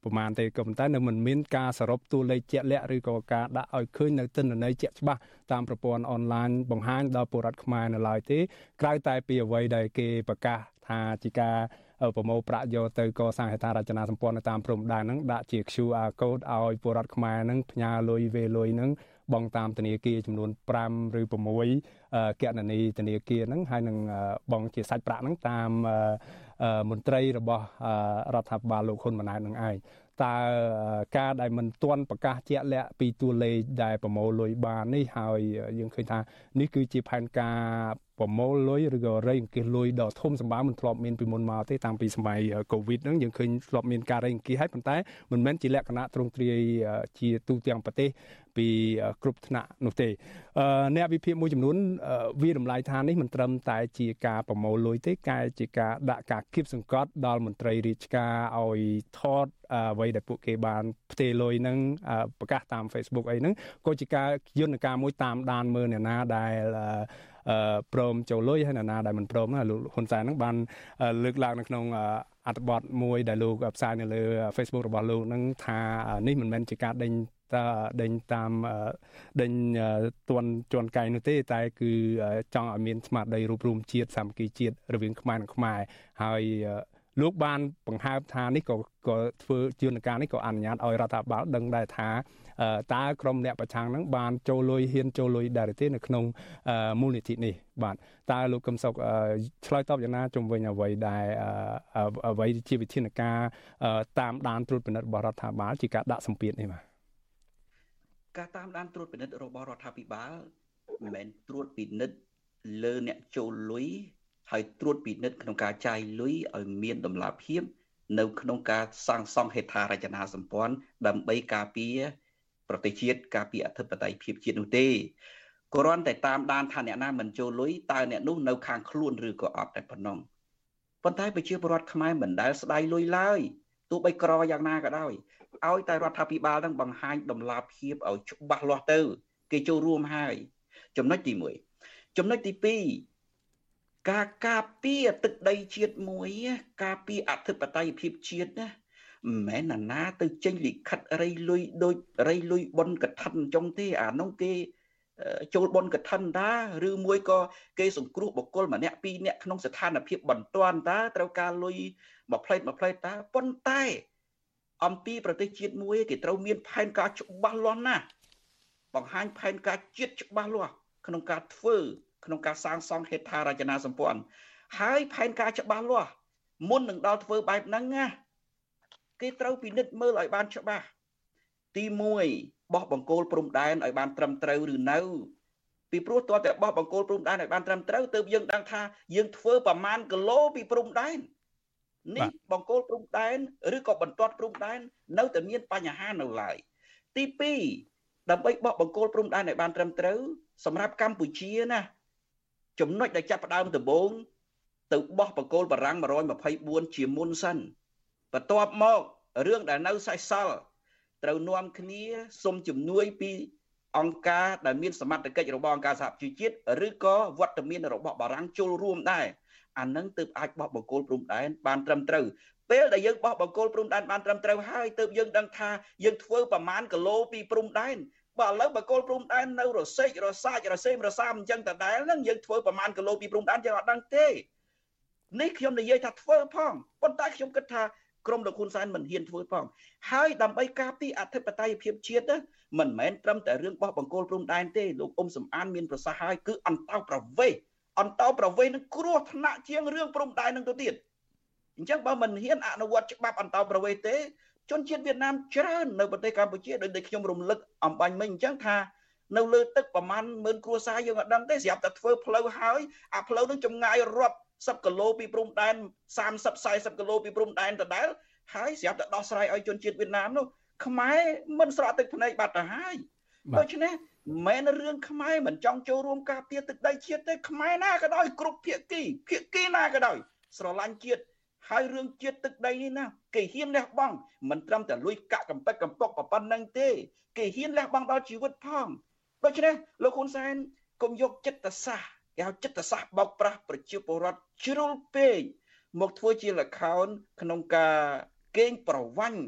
ប្រមាណទេក៏ប៉ុន្តែនៅមិនមានការសរុបតួលេខជាក់លាក់ឬក៏ការដាក់ឲ្យឃើញនៅទិន្នន័យជាក់ច្បាស់តាមប្រព័ន្ធអនឡាញបង្ហាញដល់ពលរដ្ឋខ្មែរនៅឡើយទេក្រៅតែពីអ្វីដែលគេប្រកាសថាជាការប្រមូលប្រាក់យកទៅកសាងហេដ្ឋារចនាសម្ព័ន្ធនៅតាមព្រំដែនហ្នឹងដាក់ជា QR code ឲ្យពលរដ្ឋខ្មែរហ្នឹងផ្ញើលុយវេលុយហ្នឹងបង់តាមធនាគារចំនួន5ឬ6គណនីធនាគារហ្នឹងហើយនឹងបង់ជាសាច់ប្រាក់ហ្នឹងតាមមន្ត្រីរបស់រដ្ឋាភិបាលលោកហ៊ុនម៉ាណែតនឹងឯងតើការដែលមិនទាន់ប្រកាសជាក់លាក់ពីតួលេខដែលប្រមូលលុយបាននេះហើយយើងឃើញថានេះគឺជាផែនការប្រមូលលុយឬក៏រៃអង្គាសលុយដ៏ធំសម្បើមមិនធ្លាប់មានពីមុនមកទេតាំងពីសម័យ COVID ហ្នឹងយើងឃើញធ្លាប់មានការរៃអង្គាសហើយប៉ុន្តែមិនមែនជាលក្ខណៈទ្រង់ទ្រាយជាទូទាំងប្រទេសពីគ្រប់ថ្នាក់នោះទេអ្នកវិភាគមួយចំនួនវារំលាយថានេះមិនត្រឹមតែជាការប្រមូលលុយទេតែជាការដាក់ការគៀបសង្កត់ដល់មន្ត្រីរាជការឲ្យថតអ្វីដែលពួកគេបានផ្ទេរលុយហ្នឹងប្រកាសតាម Facebook អីហ្នឹងក៏ជាការយន្តការមួយតាមដានមើលអ្នកណាដែលព្រមចូលលុយហើយអ្នកណាដែលមិនព្រមណាលោកហ៊ុនសែនហ្នឹងបានលើកឡើងនៅក្នុងអត្ថបទមួយដែលលោកផ្សាយនៅលើ Facebook របស់លោកហ្នឹងថានេះមិនមែនជាការដេញតាមដេញទន់ជន់កាយនោះទេតែគឺចង់ឲ្យមានស្មារតីរួបរวมជាតិសាមគ្គីជាតិរវាងខ្មែរនិងខ្មែរហើយលោកបានបង្ហើបថានេះក៏ធ្វើយន្តការនេះក៏អនុញ្ញាតឲ្យរដ្ឋាភិបាលដឹងដែរថាតើក្រុមអ្នកប្រឆាំងហ្នឹងបានចូលលុយហ៊ានចូលលុយដែរទេនៅក្នុងមូលនិធិនេះបាទតើលោកកឹមសុខឆ្លើយតបយ៉ាងណាជុំវិញអ្វីដែលអ្វីជាវិធានការតាមដានត្រួតពិនិត្យរបស់រដ្ឋាភិបាលជាការដាក់សម្ពាធនេះបាទការតាមដានត្រួតពិនិត្យរបស់រដ្ឋាភិបាលមិនមែនត្រួតពិនិត្យលើអ្នកចូលលុយហើយត្រួតពិនិត្យក្នុងការចាយលុយឲ្យមានតម្លាភាពនៅក្នុងការសាងសង់ហេដ្ឋារចនាសម្ព័ន្ធដើម្បីការពារប្រទេសជាតិការពារអធិបតេយ្យភាពជាតិនោះទេគ្រាន់តែតាមដានថាអ្នកណាមិនចូលលុយតើអ្នកនោះនៅខាងខ្លួនឬក៏អត់តែប៉ុណ្ណោះប៉ុន្តែប្រជាពលរដ្ឋខ្មែរមិនដែលស្ដាយលុយឡើយទោះបីក្រយ៉ាងណាក៏ដោយឲ្យតែរដ្ឋាភិបាលនឹងបង្ហាញតម្លាភាពឲ្យច្បាស់លាស់ទៅគេចូលរួមហើយចំណុចទី1ចំណុចទី2ការការពារទឹកដីជាតិមួយការពារអធិបតេយ្យភាពជាតិណាមិនមែនណាទៅចេញលិខិតរៃលុយដូចរៃលុយបុណ្យកឋិនអញ្ចឹងទេអានោះគេចូលបុណ្យកឋិនតាឬមួយក៏គេសង្គ្រោះបុគ្គលម្នាក់ពីរនាក់ក្នុងស្ថានភាពបន្ទាន់តាត្រូវការលុយមួយផ្លេតតាប៉ុន្តែអំពីប្រទេសជាតិមួយគេត្រូវមានផែនការច្បាស់លាស់ណាស់បង្ហាញផែនការជាតិច្បាស់លាស់ក្នុងការធ្វើក្នុងការសាងសង់ហេដ្ឋារចនាសម្ព័ន្ធហើយផែនការច្បាស់លាស់មុននឹងដល់ធ្វើបែបហ្នឹងណាគេត្រូវពិនិត្យមើលឲ្យបានច្បាស់ទី1បោះបង្គោលព្រំដែនឲ្យបានត្រឹមត្រូវឬនៅពីព្រោះតើតែបោះបង្គោលព្រំដែនឲ្យបានត្រឹមត្រូវទើបយើងដឹងថាយើងធ្វើប្រមាណគីឡូពីព្រំដែននេះបង្គោលព្រំដែនឬក៏បន្ទាត់ព្រំដែននៅតែមានបញ្ហានៅឡើយទី2ដើម្បីបោះបង្គោលព្រំដែនឲ្យបានត្រឹមត្រូវសម្រាប់កម្ពុជាណាចំណុចដែលចាប់ផ្ដើមដំបូងទៅបោះបង្គោលបារាំង124ជាមុនសិនបន្ទាប់មករឿងដែលនៅសេសសល់ត្រូវនាំគ្នាសុំជំនួយពីអង្គការដែលមានសមត្ថកិច្ចរបស់អង្គការសហប្រជាជាតិឬក៏វត្តមានរបស់បារាំងចូលរួមដែរអានឹងទើបអាចបោះបង្គោលព្រំដែនបានត្រឹមត្រូវពេលដែលយើងបោះបង្គោលព្រំដែនបានត្រឹមត្រូវហើយទើបយើងដឹងថាយើងធ្វើប្រមាណគីឡូពីព្រំដែនបើឥឡូវបង្គោលព្រំដែននៅរសេករសាច់រសេមរសាមអញ្ចឹងតដែលហ្នឹងយើងធ្វើប្រមាណគីឡូពីព្រំដែនយើងអត់ដឹងទេនេះខ្ញុំនិយាយថាធ្វើផងប៉ុន្តែខ្ញុំគិតថាក្រមលោកហ៊ុនសែនមិនហ៊ានធ្វើផងហើយដើម្បីការពារអធិបតេយ្យភាពជាតិមិនមែនត្រឹមតែរឿងបោះបង្គោលព្រំដែនទេលោកអ៊ុំសំអានមានប្រសាសន៍ហើយគឺអន្តោប្រវេសន៍នឹងគ្រោះថ្នាក់ជាងរឿងព្រំដែននឹងទៅទៀតអញ្ចឹងបើមិនហ៊ានអនុវត្តច្បាប់អន្តោប្រវេសន៍ទេជនជាតិវៀតណាមច្រើននៅប្រទេសកម្ពុជាដោយខ្ញុំរំលឹកអំបញ្ញមិញអញ្ចឹងថានៅលើទឹកប្រមាណ10000គ្រួសារយើងអត់ដឹងទេស្រាប់តែធ្វើផ្លូវហើយអាផ្លូវនឹងចម្ងាយរាប់10គីឡូពីព្រំដែន30-40គីឡូពីព្រំដែនដដែលហើយស្រាប់តែដោះស្រាយឲ្យជនជាតិវៀតណាមនោះខ្មែរមិនស្រក់ទឹកភ្នែកបាត់ទៅហើយដូច្នេះមិនមែនរឿងខ្មែរមិនចង់ចូលរួមការពារទឹកដីជាតិទេខ្មែរណាក៏ដោយគ្រប់ភាគីណាក៏ដោយស្រឡាញ់ជាតិហើយរឿងជាតិទឹកដីនេះណាគេហ៊ានលះបង់មិនត្រឹមតែលួចកាក់កំពេចកំពកប៉ុណ្្នឹងទេគេហ៊ានលះបង់ដល់ជីវិតផងដូច្នេះលោកហ៊ុនសែនកុំយកចិត្តសាស្ត្រគេហៅចិត្តសាស្ត្របោកប្រាស់ប្រជាពលរដ្ឋជ្រុលពេកមកធ្វើជាល្ខោនក្នុងការកេងប្រវ័ញ្ច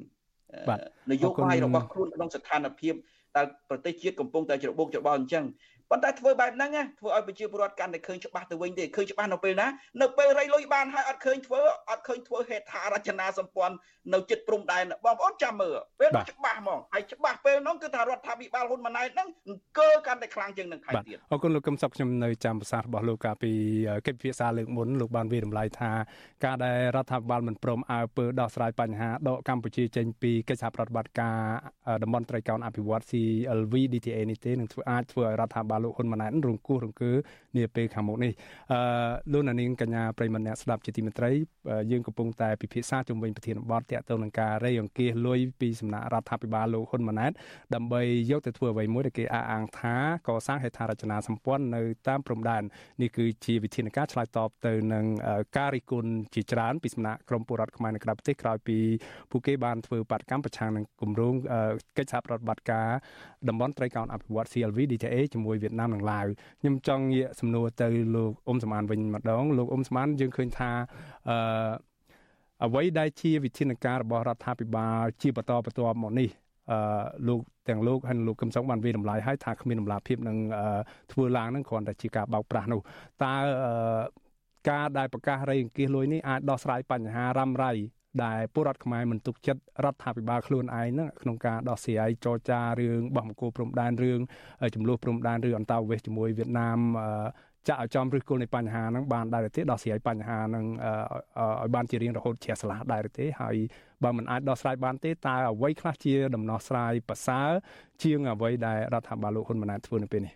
នយោបាយរបស់ខ្លួនក្នុងស្ថានភាពដែលប្រទេសជាតិកំពុងតែច្របូកច្របល់អញ្ចឹងប៉ុន្តែធ្វើបែបហ្នឹងធ្វើឲ្យប្រជាពលរដ្ឋកាន់តែឃើញច្បាស់ទៅវិញទេឃើញច្បាស់នៅពេលណានៅពេលរៃលុយបានហើយអត់ឃើញធ្វើហេដ្ឋារចនាសម្ព័ន្ធនៅជិតព្រំដែនបងប្អូនចាំមើលពេលនោះច្បាស់ហ្មងហើយច្បាស់ពេលនោះគឺថារដ្ឋាភិបាលហ៊ុនម៉ាណែតហ្នឹងអង្គើកាន់តែខ្លាំងជាងនឹងថែមទៀតអរគុណលោកកឹមសុខខ្ញុំនៅចាំប្រសាសន៍របស់លោកកាលពីកិច្ចពិភាក្សាលើកមុនលោកបានវាតម្លៃថាការដែលរដ្ឋាភិបាលមិនព្រមអើពើដោះស្រាយបញ្ហាដកកម្ពុជាចេញពីកិច្ចសហប្រតិបត្តិការតំបន់ត្រីកោណអភិវឌ្ឍ CLV DTA នេះទេនឹងអាចធ្វើឲ្យរដ្ឋាភិបាលលោកហ៊ុនម៉ាណែតរង្គោះរង្គើនាពេលខាងមុខនេះលោកនាងកញ្ញាប្រិមត្តអ្នកស្ដាប់ជាទីមេត្រីយើងកំពុងតែពិភាក្សាជុំវិញប្រធានបទទាក់ទងនឹងការរៃអង្គាសលុយពីសំណាក់រដ្ឋាភិបាលលោកហ៊ុនម៉ាណែតដើម្បីយកទៅធ្វើអ្វីមួយដែលគេអះអាងថាកសាងហេដ្ឋារចនាសម្ព័ន្ធនៅតាមព្រំដែននេះគឺជាវិធានការឆ្លើយតបទៅនឹងការរិះគន់ជាច្រើនពីសំណាក់ក្រមពលរដ្ឋខ្មែរនៅក្រៅប្រទេសក្រោយពីពួកគេបានធ្វើបាតកម្មប្រឆាំងនឹងគម្រោងកិច្ចសហប្រតិបត្តិការតំបន់ត្រីកោណអភិវឌ្ឍ CLV DTA ជាមួយវៀតណាមនិងឡាវខ្ញុំចង់ងាកសំណួរទៅលោកអ៊ុំសំអានវិញម្ដងលោកអ៊ុំសំអានយើងឃើញថាអ្វីដែលជាវិធានការរបស់រដ្ឋាភិបាលជាបន្តបន្ទាប់មកនេះលោកទាំងលោកហើយលោកកឹមសុខបានវាតម្លៃឲ្យថាគ្មានតម្លាភាពនឹងធ្វើឡើងនឹងគ្រាន់តែជាការបោកប្រាស់នោះតើការដែលប្រកាសរៃអង្គាសលុយនេះអាចដោះស្រាយបញ្ហារ៉ាំរ៉ៃដែលពលរដ្ឋខ្មែរមិនទុកចិត្តរដ្ឋាភិបាលខ្លួនឯងហ្នឹងក្នុងការដោះស្រាយចរចារឿងបោះបង្គោលព្រំដែនរឿងចំនួនព្រំដែនឬអន្តរវេសជាមួយវៀតណាមចាក់ឲ្យចំឫសគល់នៃបញ្ហាហ្នឹងបានដែរទេដោះស្រាយបញ្ហាហ្នឹងឲ្យបានជារៀងរហូតជ្រះស្រឡះដែរទេហើយបើមិនអាចដោះស្រាយបានទេតើអ្វីខ្លះជាដំណោះស្រាយប្រសើរជាងអ្វីដែលរដ្ឋាភិបាលលោកហ៊ុនម៉ាណែតធ្វើនៅពេលនេះ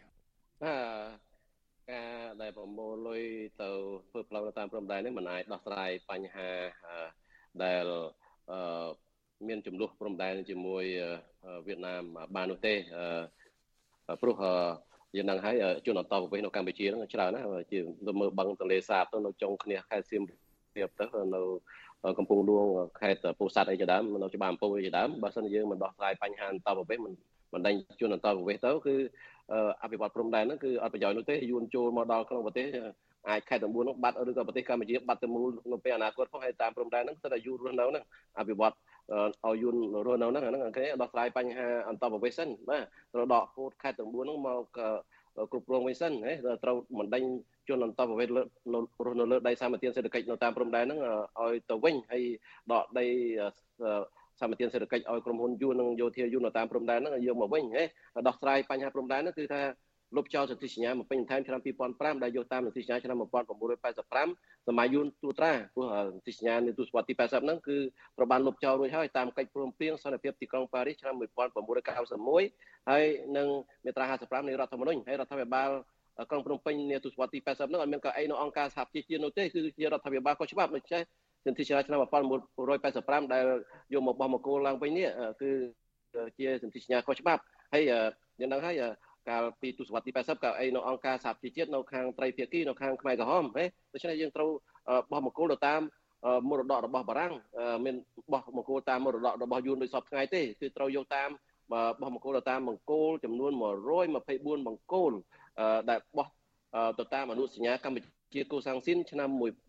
ការដែលប្រមូលលុយទៅធ្វើផ្លូវតាមព្រំដែននេះមិនអាចដោះស្រាយបញ្ហាដែលមានចំនួនព្រំដែនជាមួយវៀតណាមបាននោះទេព្រោះយើងនឹងឲ្យជនអន្តរប្រវេសនៅកម្ពុជាហ្នឹងច្រើនណាស់ជាមើលបឹងទន្លេសាបទៅនៅចុងគ្នាខេត្តសៀមរាបទៅនៅកំពង់ឌួងខេត្តពោធិ៍សាត់អីជាដើមនៅច្បារអំពៅអីជាដើមបើសិនយើងមិនដោះស្រាយបញ្ហាអន្តរប្រវេសមិនដេញជនអន្តរប្រវេសទៅគឺអភិវឌ្ឍព្រំដែនហ្នឹងគឺអត់ប្រយោជន៍នោះទេយួនចូលមកដល់ក្នុងប្រទេសអាចខេត្ត9នោះបាត់ឬក៏ប្រទេសកម្ពុជាបាត់ទៅមូលនៅពេលអនាគតផងហើយតាមព្រំដែនហ្នឹងស្ទើរតែយួនរស់នៅហ្នឹងអភិវឌ្ឍឲ្យយួនរស់នៅហ្នឹងអាហ្នឹងគេដោះស្រាយបញ្ហាអន្តរប្រវេសសិនបាទត្រូវដកហូតខេត្ត9ហ្នឹងមកគ្រប់គ្រងវិញសិនត្រូវមិនដេញជនអន្តរប្រវេសរស់នៅលើដីសម្បត្តិសេដ្ឋកិច្ចនៅតាមព្រំដែនហ្នឹងឲ្យទៅវិញហើយដកដីសម្បត្តិសេដ្ឋកិច្ចឲ្យក្រុមហ៊ុនយួននិងយោធាយួននៅតាមព្រំដែនហ្នឹងយកមកវិញដោះស្រាយបញ្ហាព្រំដែនហ្នឹងគឺថាលុបចោលសន្ធិសញ្ញាបំពេញបន្ថែមឆ្នាំ2005ដែលយកតាមសន្ធិសញ្ញាឆ្នាំ1985សម័យយួនទូត្រាព្រោះសន្ធិសញ្ញានៅទសវត្សទី80ហ្នឹងគឺត្រូវបានលុបចោលរួចហើយតាមកិច្ចព្រមព្រៀងសន្តិភាពទីក្រុងប៉ារីសឆ្នាំ1991ហើយនិងមាត្រា55នៃរដ្ឋធម្មនុញ្ញហើយរដ្ឋាភិបាលក្រុងភ្នំពេញនាទសវត្សទី80ហ្នឹងអត់មានកៅអីនៅអង្គការសហប្រជាជាតិនោះទេគឺជារដ្ឋាភិបាលខុសច្បាប់ដូច្នេះសន្ធិសញ្ញាឆ្នាំ1985ដែលយកមកបោះមកគោលឡើងវិញនេះគឺជាសន្ធិសញ្ញាខុសច្បាប់ហើយយើងដឹងហើយកាលពីទសវត្សទី80កៅអីនៅអង្គការសហប្រជាជាតិនៅខាងត្រីភាគីនៅខាងខ្មែរក្រហមដូច្នេះយើងត្រូវបោះមកគោលទៅតាមមរតករបស់បារាំងមានបោះមកគោលតាមមរតករបស់យួនដោយសពថ្ងៃទេគឺត្រូវយកតាមបោះមកគោលទៅតាមបង្គោលចំនួន124បង្គោលដែលបោះទៅតាមអនុសញ្ញាកម្ពុជាកូសាំងស៊ីនឆ្នាំ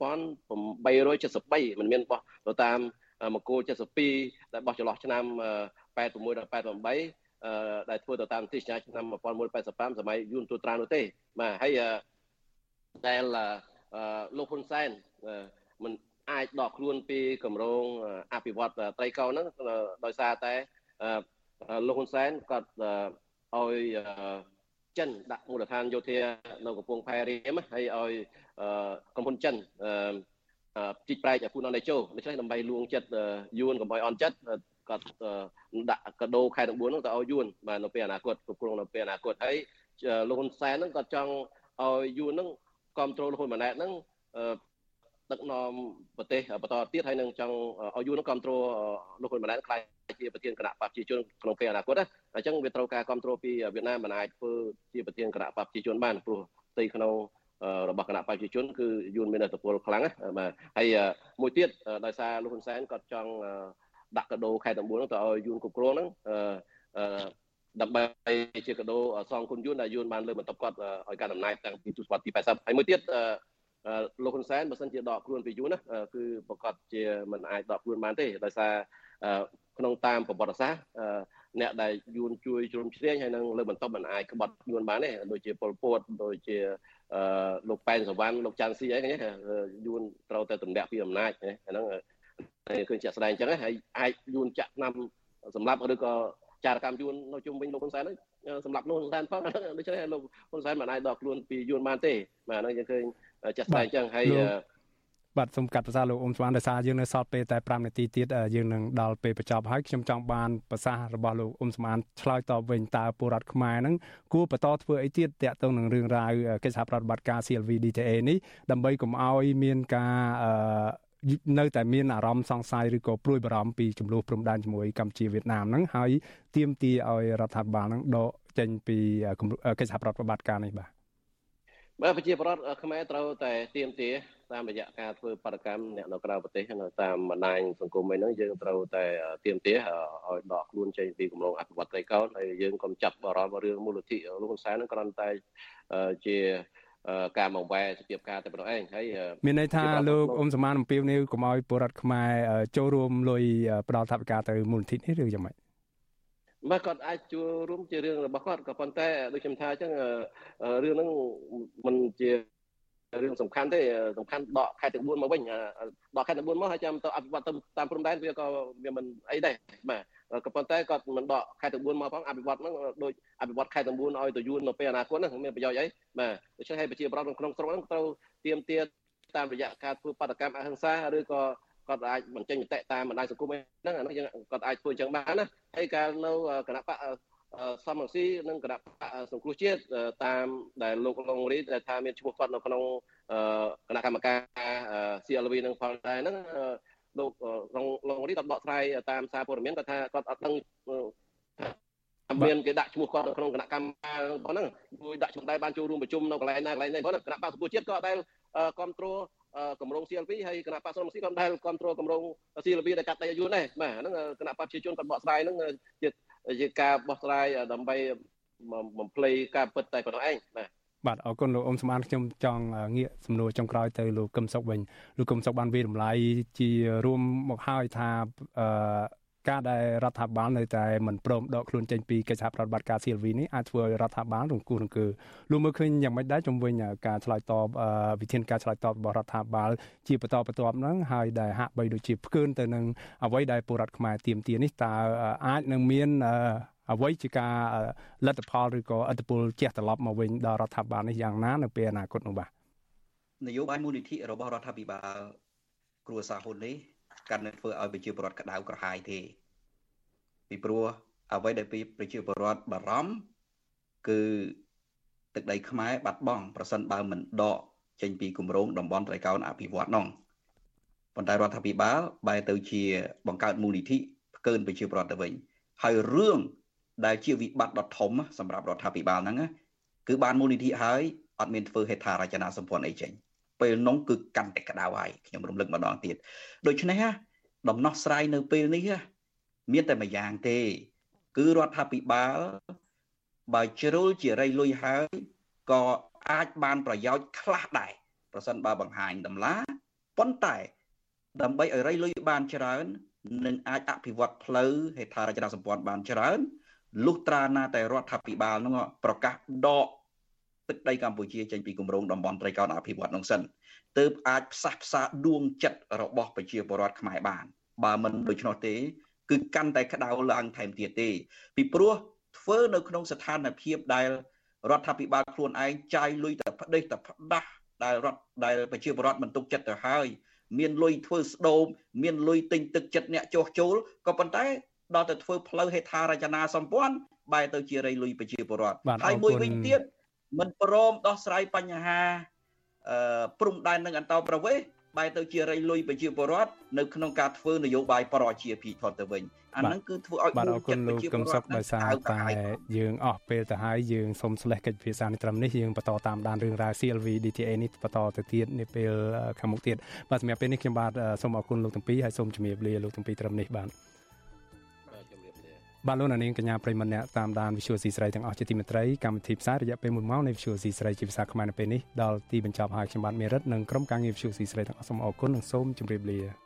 1873មិនមានបោះទៅតាមបង្គោល72ដែលបោះចន្លោះឆ្នាំ86ដល់88ដែលធ្វើទៅតាមទិសញ្ញាឆ្នាំ1985សម័យយួនទូត្រានោះទេបាទហើយដែលលោកហ៊ុនសែនមិនអាចដកខ្លួនពីគម្រោងអភិវឌ្ឍត្រីកោណហ្នឹងដោយសារតែលោកហ៊ុនសែនគាត់ឲ្យចិនដាក់មូលដ្ឋានយោធានៅកំពង់ផែរៀមហើយឲ្យក្រុមហ៊ុនចិនជីកប្រែកពូណនតេជោដូច្នេះដើម្បីលួងចិត្តយួនកុំឲ្យអន់ចិត្តគាត់ដាក់កាដូខែ9ហ្នឹងទៅឲ្យយួនបាទនៅពេលអនាគតគ្រប់គ្រងនៅពេលអនាគតហើយលោកហ៊ុនសែនហ្នឹងគាត់ចង់ឲ្យយួនហ្នឹងគ្រប់គ្រងលោកហ៊ុនម៉ាណែតហ្នឹងដឹកនាំប្រទេសបន្តទៀតហើយនឹងចង់ឲ្យយួនហ្នឹងគ្រប់គ្រងលោកហ៊ុនម៉ាណែតខ្លាយជាប្រធានគណៈបព្វជិជនក្នុងពេលអនាគតណាអញ្ចឹងវាត្រូវការគ្រប់គ្រងពីវៀតណាមមិនអាចធ្វើជាប្រធានគណៈបព្វជិជនបានព្រោះផ្ទៃក្នុងរបស់គណៈបព្វជិជនគឺយួនមានឥទ្ធិពលខ្លាំងណាបាទហើយមួយទៀតដោយសារលោកហ៊ុនសែនគាត់ចង់ដាក់កាដូខែ9ហ្នឹងទៅឲ្យយួនគ្រប់គ្រងហ្នឹងដើម្បីជាកាដូសងគុណយួនដែលយួនបានលើកបន្ទប់គាត់ឲ្យកាន់អំណាចតាំងពីទសវត្សទី80ហើយមួយទៀតលោកហ៊ុនសែនបើសិនជាដកខ្លួនពីយួនណាគឺប្រកាសជាមិនអាចដកខ្លួនបានទេដោយសារក្នុងតាមប្រវត្តិសាស្ត្រអ្នកដែលយួនជួយជ្រោមជ្រែងហើយនឹងលើបន្ទប់មិនអាចក្បត់យួនបានទេដូចជាប៉ុលពតដូចជាលោកប៉ែនសវណ្ណលោកច័ន្ទស៊ីអីហ្នឹងយួនត្រូវតែទម្លាក់ពីអំណាចហ្នឹងឃើញជាក់ស្ដែងអញ្ចឹងហើយអាចយួនចាក់ឆ្នាំសម្រាប់ឬក៏ចារកម្មយួននៅជុំវិញលោកហ៊ុនសែនហ្នឹងសម្រាប់លោកហ៊ុនសែនផងដូច្នេះលោកហ៊ុនសែនមិនអាចដកខ្លួនពីយួនបានទេបាទហ្នឹងយើងឃើញចាក់ស្ដែងអញ្ចឹងហើយបាទសូមកាត់ភាសាលោកអ៊ុំស្វានដោយសារយើងនៅសល់ពេលតែ5នាទីទៀតយើងនឹងដល់ពេលបញ្ចប់ហើយខ្ញុំចង់បានប្រសាសន៍របស់លោកអ៊ុំស្វានឆ្លើយតបវិញតើពលរដ្ឋខ្មែរហ្នឹងគួរបន្តធ្វើអីទៀតតាក់ទងនឹងរឿងរ៉ាវកិច្ចសហប្រតិបត្តិការ CLV DTA នេះដើម្បីកុំឲ្យមានការនៅតែមានអារម្មណ៍សង្ស័យឬក៏ព្រួយបារម្ភពីចំនួនព្រំដែនជាមួយកម្ពុជាវៀតណាមហ្នឹងហើយទាមទារឲ្យរដ្ឋាភិបាលហ្នឹងដកចេញពីកិច្ចសហប្រតិបត្តិការនេះបាទប្រជាពលរដ្ឋខ្មែរត្រូវតែទាមទារតាមរយៈការធ្វើបដកម្មអ្នកនៅក្រៅប្រទេសនៅតាមបណ្ដាញសង្គមអីហ្នឹងយើងត្រូវតែទាមទារឲ្យដកខ្លួនចេញពីគម្រោងអភិវឌ្ឍត្រីកោណហើយយើងកុំចាប់អារម្មណ៍រឿងមូលនិធិលោកហ៊ុនសែនហ្នឹងគ្រាន់តែជាការបង្វែរសភាពការតែប៉ុណ្ណោះឯងហើយមានន័យថាលោកអ៊ុំសមានអំពាវនាវកុំឲ្យពលរដ្ឋខ្មែរចូលរួមលុយផ្ដល់ថវិកាទៅមូលនិធិនេះឬយ៉ាងម៉េចបាទគាត់អាចចូលរួមជារឿងរបស់គាត់ក៏ប៉ុន្តែដូចខ្ញុំថាអញ្ចឹងរឿងហ្នឹងមិនជារឿងសំខាន់ទេសំខាន់ដកខេត្តទាំង4មកវិញដកខេត្តទាំង4មកហើយចាំទៅអភិវឌ្ឍតាមព្រំដែនវាក៏វាមិនអីដែរបាទក៏ប៉ុន្តែគាត់មិនដកខេត្តទាំង4មកផងអភិវឌ្ឍហ្នឹងដូចអភិវឌ្ឍខេត្តទាំង4ឲ្យទៅយួននៅពេលអនាគតហ្នឹងមានប្រយោជន៍អីបាទដូច្នេះឲ្យប្រជាប្រដ្ឋក្នុងស្រុកហ្នឹងត្រូវទាមទារតាមរយៈការធ្វើបដកម្មអហិង្សាឬក៏គាត់អាចបញ្ចេញមតិតាមបណ្ដាញសង្គមហ្នឹងអានោះយើងគាត់អាចធ្វើអញ្ចឹងបានណាហើយកាលនៅគណៈបកសមរស៊ីនិងគណៈបកសង្គ្រោះជាតិតាមដែលលោកលងរីដែលថាមានឈ្មោះគាត់នៅក្នុងគណៈកម្មការ CLV នឹងផងដែរហ្នឹងលោកលងរីគាត់បកស្រាយតាមសារព័ត៌មានគាត់ថាគាត់អត់ដឹងមានគេដាក់ឈ្មោះគាត់នៅក្នុងគណៈកម្មការហ្នឹងមួយដាក់ឈ្មោះដែរបានចូលរួមប្រជុំនៅកន្លែងណាកន្លែងនេះផងគណៈបកសង្គ្រោះជាតិក៏ដែលគ្រប់គ្រងគម្រោង CLV ហើយគណៈបកសមរស៊ីក៏ដែលគ្រប់គ្រងគម្រោង CLV ដែលកាត់ដីយួនដែរបាទហ្នឹងគណៈបកប្រជាជនគាត់បកស្រាយហ្នឹងជាការបោះស្រាយដើម្បីបំភ្លៃការពិតតែប៉ុណ្ណោះឯងបាទអរគុណលោកអ៊ុំស្មានខ្ញុំចង់ងាកសំណួរចុងក្រោយទៅលោកកឹមសុខវិញលោកកឹមសុខបានវាតម្លៃជារួមមកហើយថាការដែលរដ្ឋាភិបាលនៅតែមិនព្រមដកខ្លួនចេញពីកិច្ចសហប្រតិបត្តិការ CLV នេះអាចធ្វើឲ្យរដ្ឋាភិបាលរង្គោះរង្គើលោកមើលឃើញយ៉ាងម៉េចដែរជំវិញការឆ្លើយតបវិធានការឆ្លើយតបរបស់រដ្ឋាភិបាលជាបន្តបន្ទាប់ហ្នឹងហើយដែលហាក់បីដូចជាផ្កើនទៅនឹងអ្វីដែលពលរដ្ឋខ្មែរទាមទារនេះតើអាចនឹងមានអ្វីជាការលទ្ធផលឬក៏ឥទ្ធិពលជះត្រឡប់មកវិញដល់រដ្ឋាភិបាលនេះយ៉ាងណានៅពេលអនាគតនោះបាទនយោបាយមូលនិធិរបស់រដ្ឋាភិបាលគ្រួសារហ៊ុននេះកាន់តែធ្វើឲ្យប្រជាពលរដ្ឋក្តៅក្រហាយទេពីព្រោះអ្វីដែលប្រជាពលរដ្ឋបារម្ភគឺទឹកដីខ្មែរបាត់បង់ប្រសិនបើមិនដកចេញពីគម្រោងតំបន់ត្រីកោណអភិវឌ្ឍនោះប៉ុន្តែរដ្ឋាភិបាលបែរទៅជាបង្កើតមូលនិធិផ្កើនប្រជាពលរដ្ឋទៅវិញហើយរឿងដែលជាវិបត្តិដ៏ធំសម្រាប់រដ្ឋាភិបាលហ្នឹងគឺបានមូលនិធិហើយអត់មានធ្វើហេដ្ឋារចនាសម្ព័ន្ធអីចេញពេលនោះគឺកាន់តែក្តៅហើយខ្ញុំរំលឹកម្ដងទៀតដូច្នេះដំណោះស្រាយនៅពេលនេះមានតែមួយយ៉ាងទេគឺរដ្ឋាភិបាលបើជ្រុលជារៃលុយហើយក៏អាចបានប្រយោជន៍ខ្លះដែរប្រសិនបើបង្ហាញតម្លាប៉ុន្តែដើម្បីឲ្យរៃលុយបានច្រើននឹងអាចអភិវឌ្ឍផ្លូវហេដ្ឋារចនាសម្ព័ន្ធបានច្រើនលុះត្រាណាតែរដ្ឋាភិបាលនោះប្រកាសដកទឹកដីកម្ពុជាចេញពីគម្រោងតំបន់ត្រីកោណអភិវឌ្ឍន៍នោះសិនទើបអាចផ្សះផ្សាដួងចិត្តរបស់ប្រជាពលរដ្ឋខ្មែរបានបើមិនដូច្នោះទេគឺកាន់តែក្តៅឡើងថែមទៀតទេពីព្រោះធ្វើនៅក្នុងស្ថានភាពដែលរដ្ឋាភិបាលខ្លួនឯងចាយលុយតែផ្ដេសតែផ្ដាស់ដែលប្រជាពលរដ្ឋមិនទុកចិត្តទៅហើយមានលុយធ្វើស្ដូមមានលុយទិញទឹកចិត្តអ្នកចោះចូលក៏ប៉ុន្តែដល់ទៅធ្វើផ្លូវហេដ្ឋារចនាសម្ព័ន្ធបែរទៅជារៃលុយប្រជាពលរដ្ឋហើយមួយវិញទៀតមិនព្រមដោះស្រាយបញ្ហាព្រំដែននឹងអន្តរប្រវេសន៍បែរទៅជារៃលុយប្រជាពលរដ្ឋនៅក្នុងការធ្វើនយោបាយប្រជាភិថតទៅវិញអាហ្នឹងគឺធ្វើឲ្យបាទអរគុណលោកកឹមសុខដោយសារតែយើងអស់ពេលទៅហើយយើងសូមស្លេះកិច្ចពិភាក្សានេះត្រឹមនេះយើងបន្តតាមដានរឿងរ៉ាវ CLV DTA នេះបន្តទៅទៀតនាពេលខាងមុខទៀតបាទសម្រាប់ពេលនេះខ្ញុំបាទសូមអរគុណលោកទាំងពីរហើយសូមជម្រាបលាលោកទាំងពីរត្រឹមនេះបាទបាទលោកនាងកញ្ញាប្រិមត្តអ្នកតាមដាន Visual C ស្រីទាំងអស់ជាទីមេត្រីកម្មវិធីផ្សាយរយៈពេល1ម៉ោងនៃ Visual C ស្រីជាភាសាខ្មែរនៅពេលនេះដល់ទីបញ្ចប់ហើយខ្ញុំបាទមេរិតនិងក្រុមការងារ Visual C ស្រីទាំងអស់សូមអរគុណនិងសូមជម្រាបលា